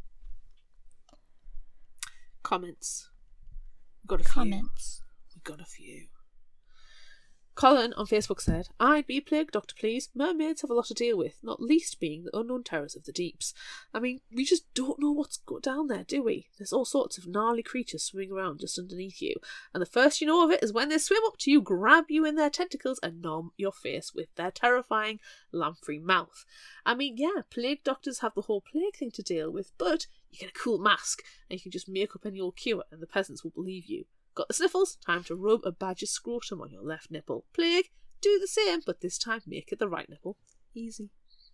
Comments. We've got a few. Comments. We've got a few. Colin on Facebook said, I'd be a plague doctor, please. Mermaids have a lot to deal with, not least being the unknown terrors of the deeps. I mean, we just don't know what's got down there, do we? There's all sorts of gnarly creatures swimming around just underneath you, and the first you know of it is when they swim up to you, grab you in their tentacles, and numb your face with their terrifying lamprey mouth. I mean, yeah, plague doctors have the whole plague thing to deal with, but You get a cool mask, and you can just make up any old cure, and the peasants will believe you. Got the sniffles? Time to rub a badger's scrotum on your left nipple. Plague? Do the same, but this time make it the right nipple. Easy.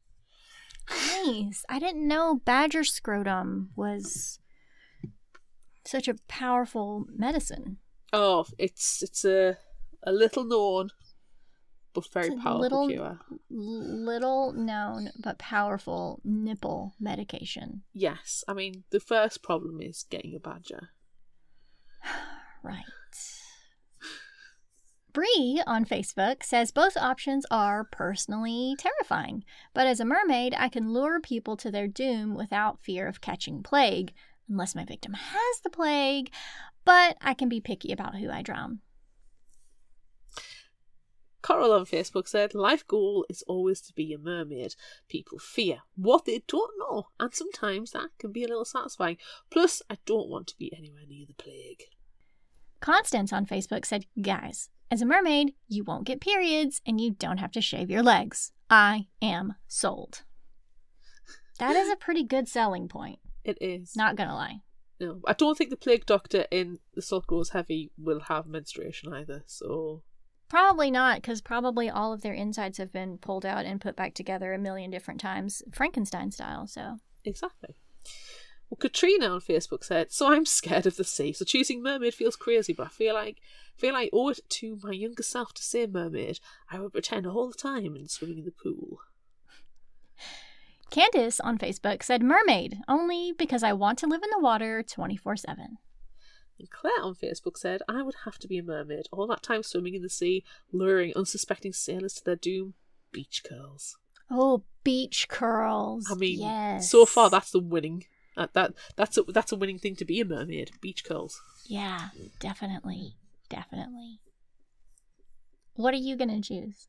Nice. I didn't know badger scrotum was such a powerful medicine. Oh, it's it's a a little known but very It's a powerful little, cure. Little known but powerful nipple medication. Yes, I mean the first problem is getting a badger. Right. Bree on Facebook says both options are personally terrifying, but as a mermaid, I can lure people to their doom without fear of catching plague, unless my victim has the plague, but I can be picky about who I drown. Coral on Facebook said, life goal is always to be a mermaid. People fear what they don't know, and sometimes that can be a little satisfying. Plus, I don't want to be anywhere near the plague. Constance on Facebook said, guys, as a mermaid, you won't get periods and you don't have to shave your legs. I am sold. That is a pretty good selling point. It is. Not gonna lie. No, I don't think the plague doctor in The Salt Grows Heavy will have menstruation either, so... Probably not, because probably all of their insides have been pulled out and put back together a million different times, Frankenstein style, so... Exactly. Well, Katrina on Facebook said, so I'm scared of the sea, so choosing mermaid feels crazy, but I feel like feel I owe it to my younger self to say mermaid. I would pretend all the time and swimming in the pool. Candace on Facebook said mermaid, only because I want to live in the water twenty-four seven. And Claire on Facebook said, I would have to be a mermaid. All that time swimming in the sea, luring unsuspecting sailors to their doom. Beach curls. Oh, beach curls. I mean, yes. So far that's the winning. That, that that's a, that's a winning thing to be a mermaid. Beach curls. Yeah, definitely. Definitely. What are you going to choose?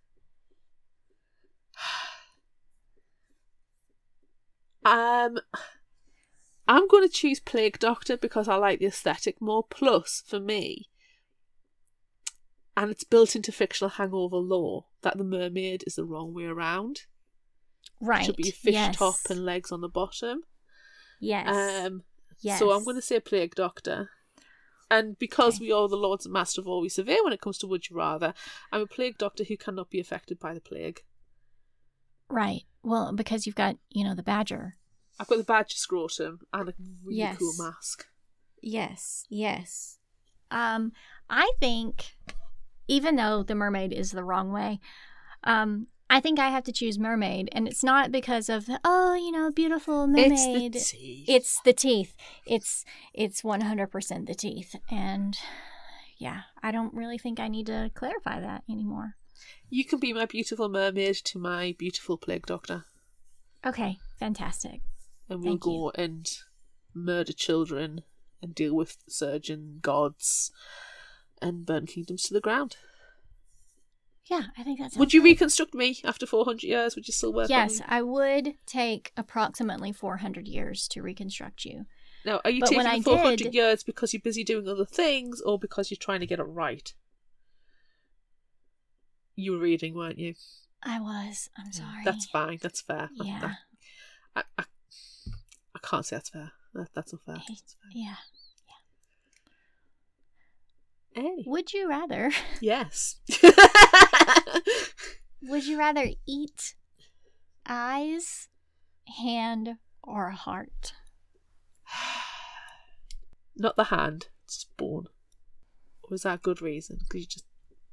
Um, I'm going to choose Plague Doctor because I like the aesthetic more. Plus, for me, and it's built into fictional hangover lore, that the mermaid is the wrong way around. Right. It should be a fish yes. top and legs on the bottom. Yes. Um. yes. So I'm going to say Plague Doctor. And because Okay. we are the Lords and Master of all we survey when it comes to Would You Rather, I'm a Plague Doctor who cannot be affected by the plague. Right. Well, because you've got, you know, the badger. I've got the badger scrotum and a really Yes. cool mask. Yes. Yes. Um, I think, even though the mermaid is the wrong way, um, I think I have to choose mermaid, and it's not because of oh, you know, beautiful mermaid. It's the teeth. It's the teeth. It's it's one hundred percent the teeth, and yeah, I don't really think I need to clarify that anymore. You can be my beautiful mermaid to my beautiful Plague Doctor, Okay, fantastic. and we'll Thank go you. and murder children and deal with surgeon gods and burn kingdoms to the ground. Yeah, I think that's. Would you reconstruct me after four hundred years? Would you still work Yes, on me? I would take approximately four hundred years to reconstruct you. Now, are you But taking when I the four hundred did- years because you're busy doing other things, or because you're trying to get it right? You were reading, weren't you? I was. I'm sorry. That's fine. That's fair. That- Yeah. that- I, I, I can't say that's fair. That, that's not fair. That's fair. Yeah. Hey. Would you rather? Yes. Would you rather eat eyes, hand, or heart? Not the hand. It's bone. Or is that a good reason? Because you just.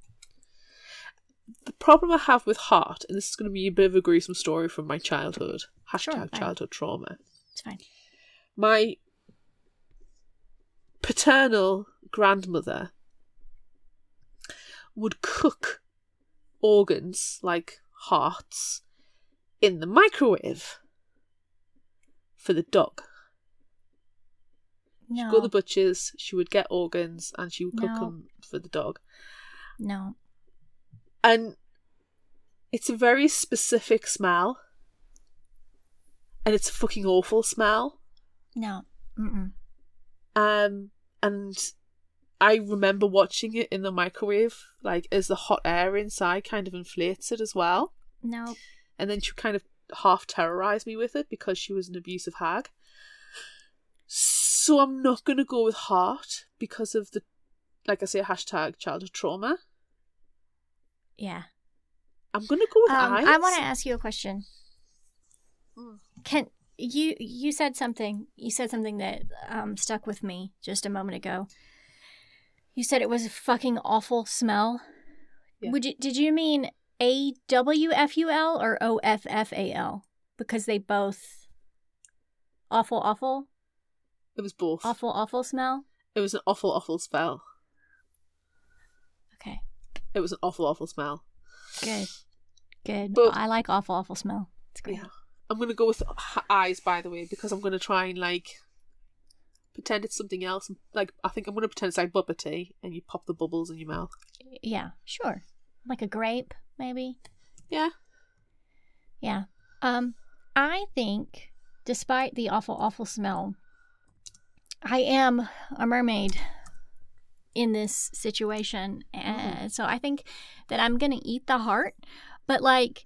The problem I have with heart, and this is going to be a bit of a gruesome story from my childhood. Hashtag Sure, fine. childhood trauma. It's fine. My paternal grandmother would cook organs like hearts in the microwave for the dog. No. She'd go to the butcher's, she would get organs, and she would cook No. them for the dog. No. And it's a very specific smell. And it's a fucking awful smell. No. Mm-mm. Um, and I remember watching it in the microwave, like as the hot air inside kind of inflates it as well. No. And then she kind of half terrorised me with it because she was an abusive hag. So I'm not going to go with heart because of the, like I say, hashtag childhood trauma. Yeah. I'm going to go with um, eyes. I want to ask you a question. Mm. Can you you said something you said something that um stuck with me just a moment ago. You said it was a fucking awful smell. Yeah. Would you did you mean A W F U L or O F F A L? Because they both awful awful It was both. awful awful smell. It was an awful, awful smell. Okay. It was an awful, awful smell. Good. Good. But- I like awful awful smell. It's great. Yeah. I'm going to go with h- eyes, by the way, because I'm going to try and, like, pretend it's something else. Like, I think I'm going to pretend it's like bubble tea, and you pop the bubbles in your mouth. Yeah, sure. Like a grape, maybe. Yeah. Yeah. Um, I think, despite the awful, awful smell, I am a mermaid in this situation. And so I think that I'm going to eat the heart. But, like,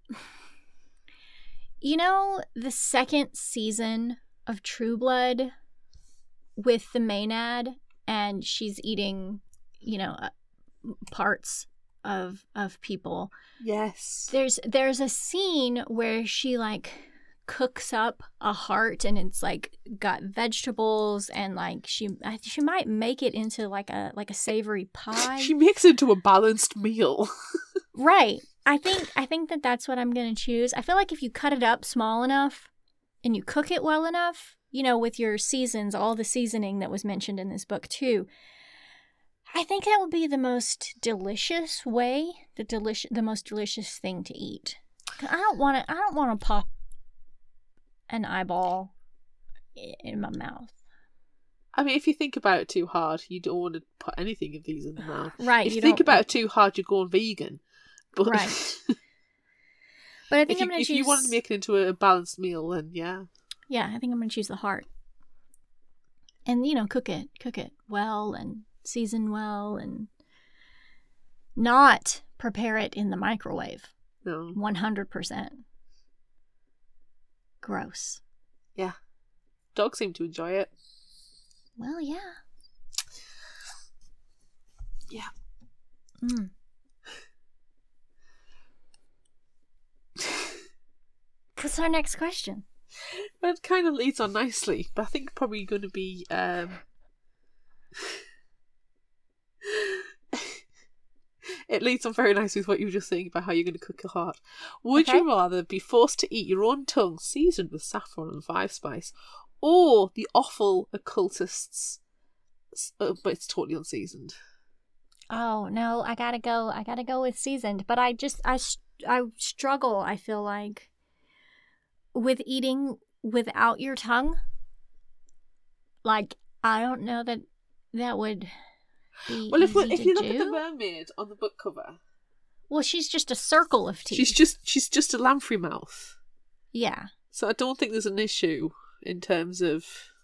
you know, the second season of True Blood with the Maynard, and she's eating, you know, uh, parts of of people. Yes. There's there's a scene where she like cooks up a heart, and it's like got vegetables, and like she she might make it into like a like a savory pie. She makes it into a balanced meal. Right. I think I think that that's what I'm going to choose. I feel like if you cut it up small enough and you cook it well enough, you know, with your seasons, all the seasoning that was mentioned in this book too, I think that would be the most delicious way, the delicious, the most delicious thing to eat. 'Cause I don't want to. I don't want to pop an eyeball in my mouth. I mean, if you think about it too hard, you don't want to put anything of these in the mouth. Right. If you, you think don't- about it too hard, you're going vegan. But Right. But I think if, you, I'm going to if choose. you want to make it into a balanced meal, then yeah. Yeah, I think I'm going to choose the heart. And, you know, cook it. Cook it well and season well and not prepare it in the microwave. No. one hundred percent. Gross. Yeah. Dogs seem to enjoy it. Well, yeah. Yeah. Mm. What's our next question? Well, it kind of leads on nicely, but I think probably going to be um it leads on very nicely with what you were just saying about how you're going to cook your heart. Would Okay. you rather be forced to eat your own tongue seasoned with saffron and five spice, or the awful occultists, uh, but it's totally unseasoned? Oh, no, I gotta go. I gotta go with seasoned. But I just, I, s- I struggle, I feel like, with eating without your tongue. Like, I don't know that that would be Well, if we easy if to you look do. at the mermaid on the book cover, Well, she's just a circle of teeth. she's just she's just a lamprey mouth. Yeah. So I don't think there's an issue in terms of.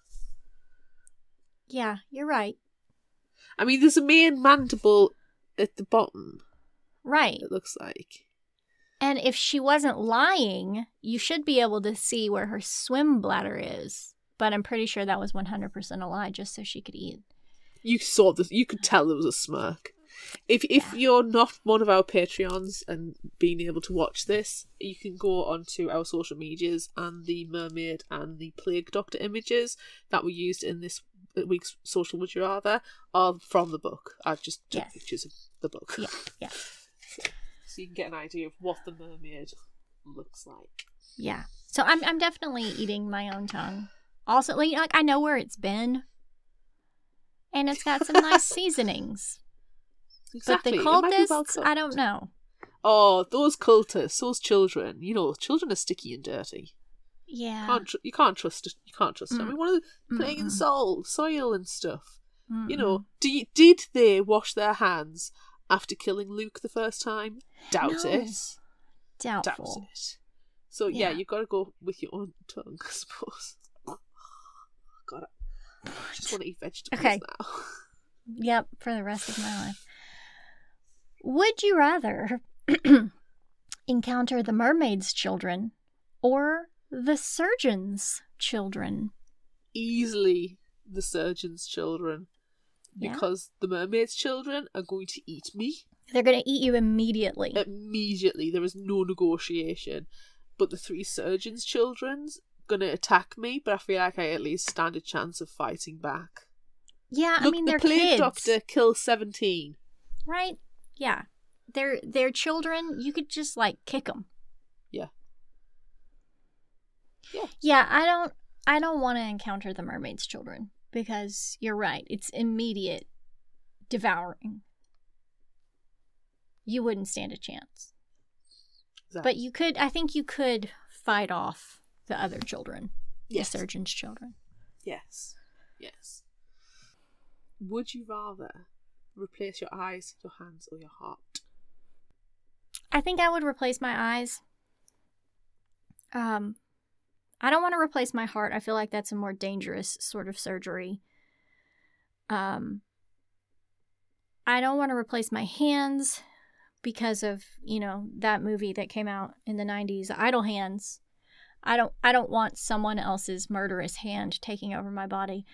Yeah, you're right. I mean, there's a main mandible at the bottom. Right. It looks like. And if she wasn't lying, you should be able to see where her swim bladder is. But I'm pretty sure that was one hundred percent a lie just so she could eat. You saw this. You could tell there was a smirk. If if you're not one of our Patreons and being able to watch this, you can go onto our social medias, and the mermaid and the plague doctor images that were used in this week's Social Would You Rather are from the book. I've just took Yes. pictures of the book. Yeah, yeah, So you can get an idea of what the mermaid looks like. yeah. So I'm I'm definitely eating my own tongue. Also, like, like I know where it's been, and it's got some nice seasonings. Exactly. But It the might be well cultists, cooked. I don't know. Oh, those cultists, those children. You know, children are sticky and dirty. Yeah. Can't tr- you can't trust. You can't trust. them. I mean, what are they playing in Mm-mm. soil, soil and stuff? You Mm-mm. know, do you, did they wash their hands after killing Luke the first time? Doubt No. it. Doubt Doubtful. it. So yeah, Yeah. you've got to go with your own tongue, I suppose. God, I just want to eat vegetables Okay. now. Yep, for the rest of my life. Would you rather encounter the mermaid's children or the surgeon's children? Easily the surgeon's children. Yeah. Because the mermaid's children are going to eat me. They're going to eat you immediately. Immediately. There is no negotiation. But the three surgeons' children's going to attack me, but I feel like I at least stand a chance of fighting back. Yeah, Look, I mean, they're the plague kids. doctor kills seventeen. Right? Yeah. They're, they're children. You could just, like, kick them. Yeah. Yeah. Yeah, I don't, I don't want to encounter the mermaid's children. Because you're right. It's immediate devouring. You wouldn't stand a chance. Exactly. But you could, I think you could fight off the other children. Yes. The surgeon's children. Yes. Yes. Would you rather replace your eyes, your hands, or your heart? I think I would replace my eyes. Um, I don't want to replace my heart. I feel like that's a more dangerous sort of surgery. Um, I don't want to replace my hands because of, you know, that movie that came out in the nineties, Idle Hands. I don't I don't want someone else's murderous hand taking over my body.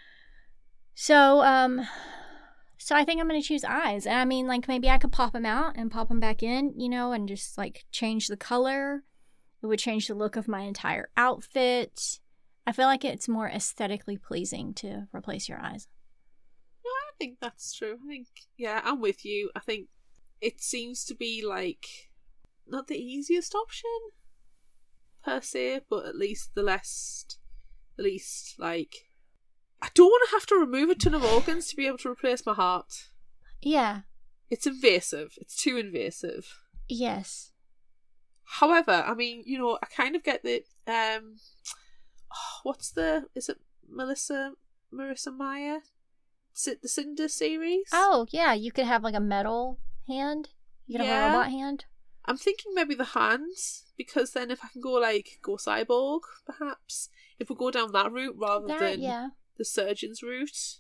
So, um, so I think I'm going to choose eyes. And I mean, like, maybe I could pop them out and pop them back in, you know, and just, like, change the color. It would change the look of my entire outfit. I feel like it's more aesthetically pleasing to replace your eyes. No, I think that's true. I think, yeah, I'm with you. I think it seems to be, like, not the easiest option, per se, but at least the less, the least, like, I don't want to have to remove a ton of organs to be able to replace my heart. Yeah. It's invasive. It's too invasive. Yes. However, I mean, you know, I kind of get the, um, oh, what's the, is it Melissa, Marissa Meyer? Is it the Cinder series? Oh, yeah, you could have, like, a metal hand. You could Yeah. have a robot hand. I'm thinking maybe the hands, because then if I can go, like, go cyborg, perhaps, if we go down that route rather That, than yeah. the surgeon's route.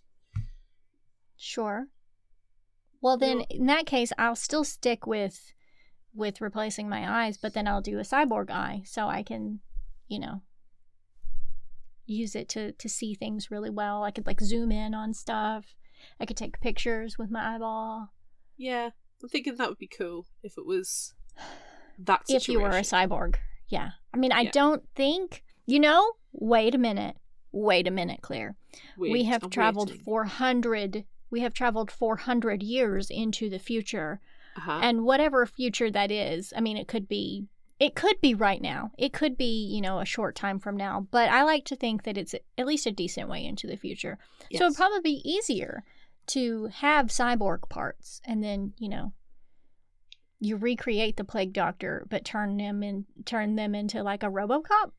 Sure. Well, then, Well- in that case, I'll still stick with with replacing my eyes, but then I'll do a cyborg eye so I can, you know, use it to, to see things really well. I could, like, zoom in on stuff. I could take pictures with my eyeball. Yeah, I'm thinking that would be cool if it was that situation. If you were a cyborg. Yeah. I mean, I Yeah. don't think, you know, wait a minute. Wait a minute, Claire. Wait, we have I'm traveled waiting. four hundred, we have traveled four hundred years into the future. Uh-huh. And whatever future that is, I mean, it could be, it could be right now. It could be, you know, a short time from now. But I like to think that it's at least a decent way into the future. Yes. So it'd probably be easier to have cyborg parts and then, you know, you recreate the Plague Doctor, but turn them in, turn them into like a RoboCop.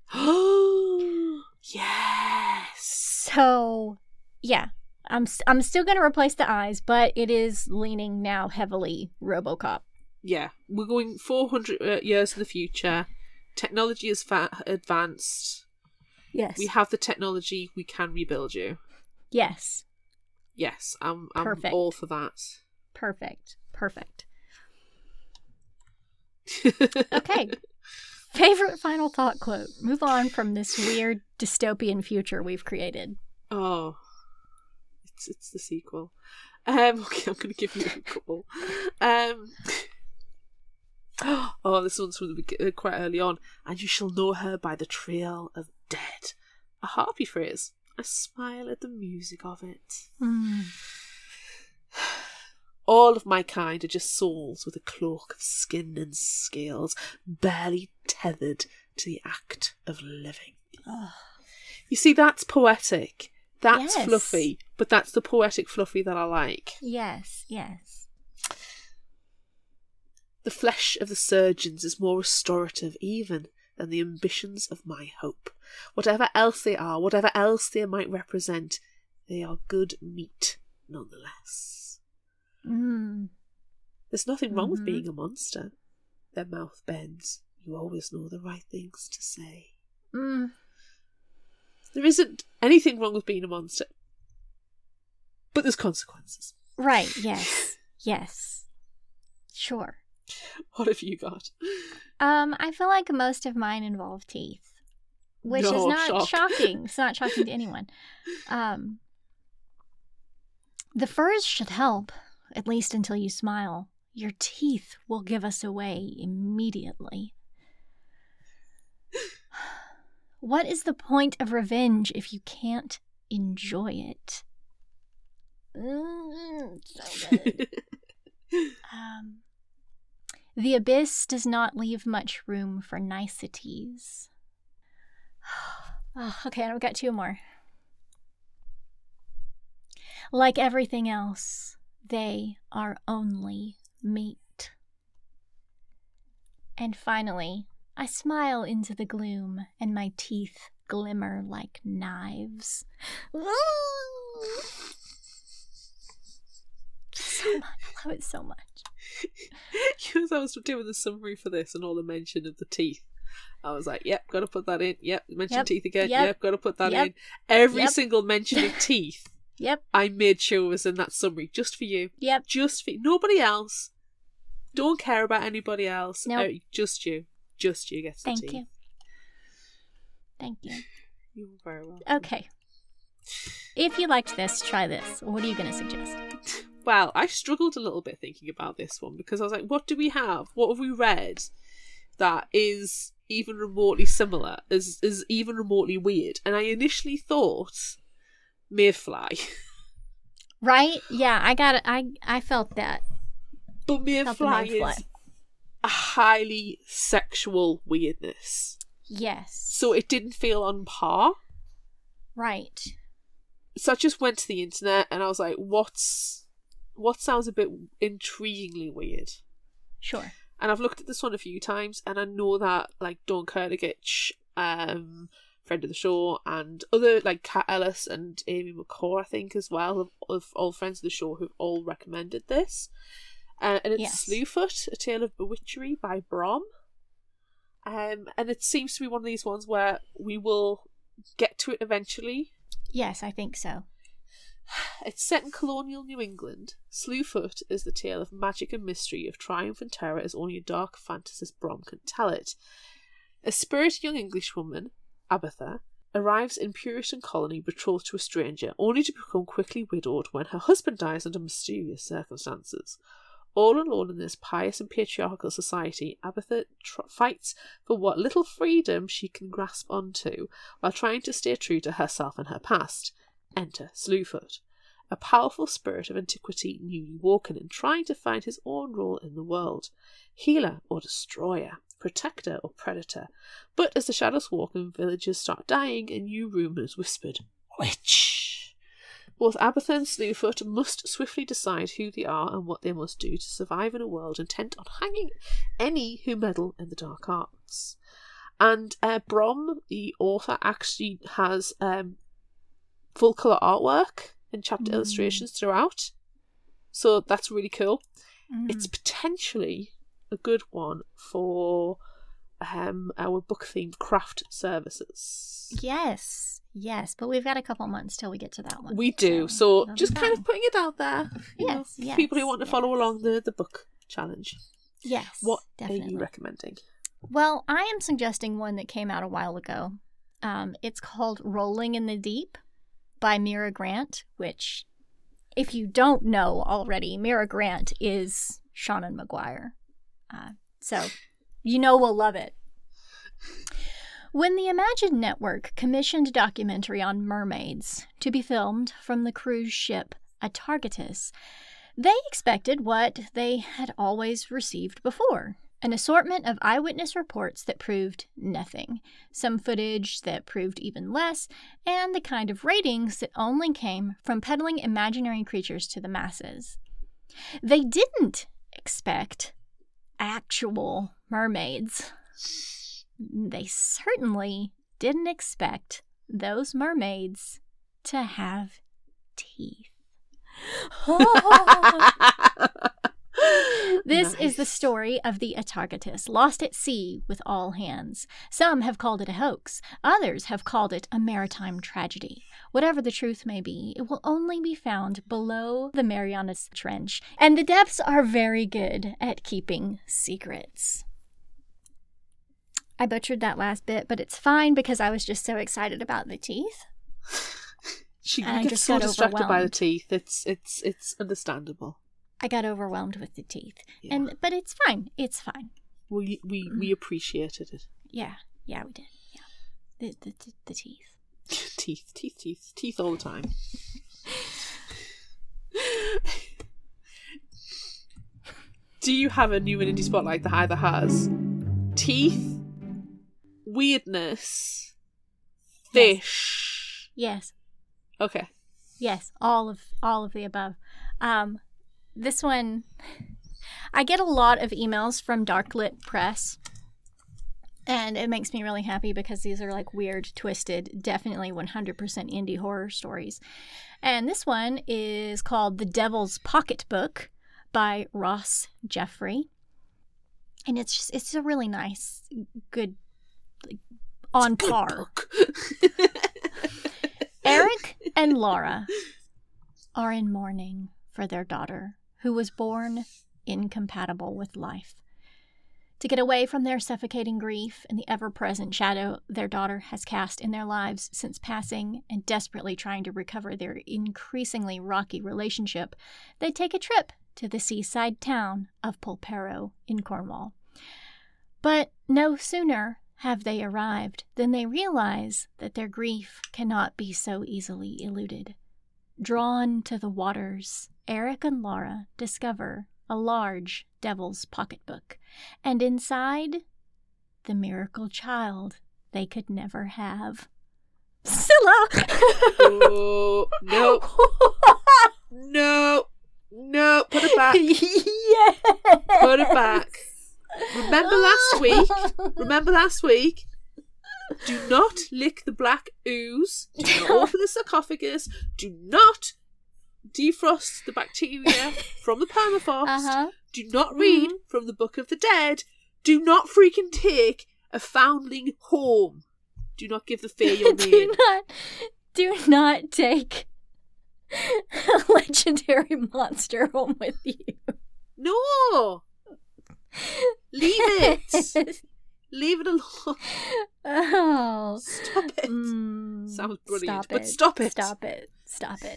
Yes. So, yeah. I'm I'm still going to replace the eyes, but it is leaning now heavily RoboCop. Yeah, we're going four hundred uh, years in the future. Technology is fa- advanced. Yes. We have the technology. We can rebuild you. Yes. Yes, I'm, I'm Perfect. all for that. Perfect. Perfect. Okay. Favorite final thought quote. Move on from this weird dystopian future we've created. Oh, it's it's the sequel. Um, okay, I'm going to give you a couple. Um, oh, this one's from the, beg- uh, quite early on. And you shall know her by the trail of dead. A harpy phrase. I smile at the music of it. Mm. All of my kind are just souls with a cloak of skin and scales, barely tethered to the act of living. Oh. You see, that's poetic. That's Yes. fluffy, but that's the poetic fluffy that I like. Yes, yes. The flesh of the surgeons is more restorative even than the ambitions of my hope. Whatever else they are, whatever else they might represent, they are good meat nonetheless. Mm. There's nothing wrong with Mhm. being a monster. Their mouth bends. You always know the right things to say. Mm. There isn't anything wrong with being a monster. But there's consequences. Right, yes. Yes. Sure. What have you got? Um, I feel like most of mine involve teeth. which No, is not shock. shocking. It's not shocking to anyone. Um, the furs should help, at least until you smile. Your teeth will give us away immediately. What is the point of revenge if you can't enjoy it? Mm, so good. um, the abyss does not leave much room for niceties. Oh, okay, I've got two more. Like everything else, they are only meat. And finally, I smile into the gloom, and my teeth glimmer like knives. So much. I love it so much. As I was doing the summary for this and all the mention of the teeth, I was like, yep, gotta put that in. Yep, mention Yep, teeth again. yep, Yep, gotta put that yep, in. Every yep. single mention of teeth, Yep, I made sure was in that summary, just for you. yep. Just for nobody else. Don't care about anybody else. Nope. Uh, just you. Just you gets the Thank teeth. you. Thank you. You're very welcome. Okay. If you liked this, try this. What are you going to suggest? Well, I struggled a little bit thinking about this one because I was like, what do we have? What have we read that is even remotely similar, is, is even remotely weird? And I initially thought Mayfly. Right? Yeah, I got it. I I felt that. But Felt the Mayfly Mayfly. is a highly sexual weirdness. Yes. So it didn't feel on par. Right. So I just went to the internet and I was like, what's what sounds a bit intriguingly weird? Sure. And I've looked at this one a few times, and I know that like Dawn Kurtagich, um, friend of the show, and other like Kat Ellis and Amy McCaw, I think as well, of, of all friends of the show who've all recommended this. Uh, and it's Yes. Slewfoot, A Tale of Bewitchery by Brom. Um, and it seems to be one of these ones where we will get to it eventually. Yes, I think so. It's set in colonial New England. Slewfoot is the tale of magic and mystery, of triumph and terror as only a dark fantasist Brom can tell it. A spirited young Englishwoman, Abatha, arrives in Puritan colony betrothed to a stranger, only to become quickly widowed when her husband dies under mysterious circumstances. All alone in this pious and patriarchal society, Abatha tr- fights for what little freedom she can grasp onto, while trying to stay true to herself and her past. Enter Slewfoot, a powerful spirit of antiquity newly woken and trying to find his own role in the world. Healer or destroyer, protector or predator. But as the shadows walk and villagers start dying and new rumours whispered, witch! Both Abatha and Slewfoot must swiftly decide who they are and what they must do to survive in a world intent on hanging any who meddle in the dark arts. And uh, Brom, the author, actually has um, full colour artwork and chapter Mm. illustrations throughout. So that's really cool. Mm. It's potentially a good one for um, our book themed craft services. Yes. Yes, but we've got a couple months till we get to that one. We do. So it'll be just kind fine. of putting it out there. You know, Yes, yes, people who want to follow yes. along the, the book challenge. Yes. What definitely. are you recommending? Well, I am suggesting one that came out a while ago. Um, it's called Rolling in the Deep by Mira Grant, which, if you don't know already, Mira Grant is Seanan McGuire. Uh, so, you know we'll love it. When the Imagine Network commissioned a documentary on mermaids to be filmed from the cruise ship Atargatis, they expected what they had always received before. An assortment of eyewitness reports that proved nothing, some footage that proved even less, and the kind of ratings that only came from peddling imaginary creatures to the masses. They didn't expect actual mermaids. They certainly didn't expect those mermaids to have teeth. This Nice. is the story of the Atargatis, lost at sea with all hands. Some have called it a hoax. Others have called it a maritime tragedy. Whatever the truth may be, it will only be found below the Marianas Trench, and the depths are very good at keeping secrets. I butchered that last bit, but it's fine because I was just so excited about the teeth. She And I gets just so got distracted by the overwhelmed. teeth. It's it's it's understandable. I got overwhelmed with the teeth. Yeah. And but it's fine. It's fine. We we we appreciated it. Yeah. Yeah, we did. Yeah. The the, the, the teeth. Teeth, teeth, teeth, teeth all the time. Do you have a new and indie spotlight that either has teeth, weirdness, fish? Yes. Okay. Yes, all of all of the above. Um, this one, I get a lot of emails from Darklit Press, and it makes me really happy because these are like weird, twisted, definitely one hundred percent indie horror stories. And this one is called The Devil's Pocketbook by Ross Jeffrey, and it's just it's a really nice, good, like, on Good par. book. Eric and Laura are in mourning for their daughter, who was born incompatible with life. To get away from their suffocating grief and the ever-present shadow their daughter has cast in their lives since passing, and desperately trying to recover their increasingly rocky relationship, they take a trip to the seaside town of Polperro in Cornwall. But no sooner have they arrived than they realize that their grief cannot be so easily eluded. Drawn to the waters, Eric and Laura discover a large devil's pocketbook, and inside, the miracle child they could never have. Scylla! Oh, no. No. No. Put it back. Yes! Put it back. Remember last week? Remember last week? Do not lick the black ooze. Do not open the sarcophagus. Do not defrost the bacteria from the permafrost. Uh-huh. Do not read Mhm. from the Book of the Dead. Do not freaking take a foundling home. Do not give the fae your name. do not, do not take a legendary monster home with you. No! Leave it! Leave it alone. Oh. Stop it. Mm, Sounds brilliant, stop but it. stop it. Stop it. Stop it.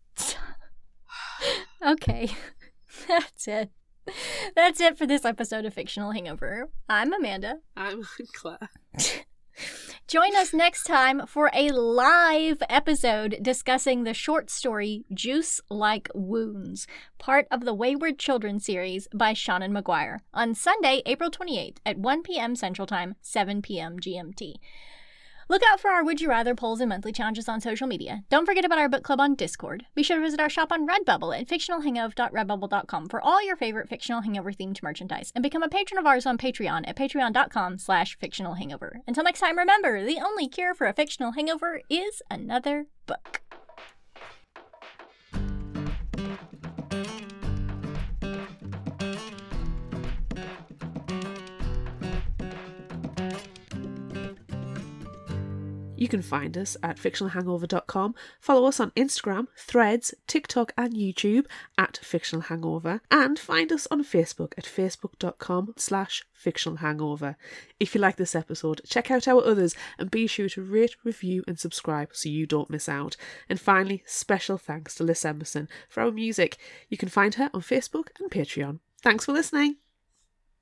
Okay. That's it. That's it for this episode of Fictional Hangover. I'm Amanda. I'm Claire. Join us next time for a live episode discussing the short story Juice Like Wounds, part of the Wayward Children series by Shannon Maguire, on Sunday, April twenty-eighth at one p.m. Central Time, seven p.m. G M T. Look out for our Would You Rather polls and monthly challenges on social media. Don't forget about our book club on Discord. Be sure to visit our shop on Redbubble at fictional hangover dot redbubble dot com for all your favorite Fictional Hangover themed merchandise, and become a patron of ours on Patreon at patreon dot com slash fictional hangover. Until next time, remember, the only cure for a fictional hangover is another book. You can find us at fictional hangover dot com. Follow us on Instagram, Threads, TikTok and YouTube at Fictional Hangover. And find us on Facebook at facebook dot com slash fictional hangover. If you like this episode, check out our others and be sure to rate, review and subscribe so you don't miss out. And finally, special thanks to Liz Emerson for our music. You can find her on Facebook and Patreon. Thanks for listening.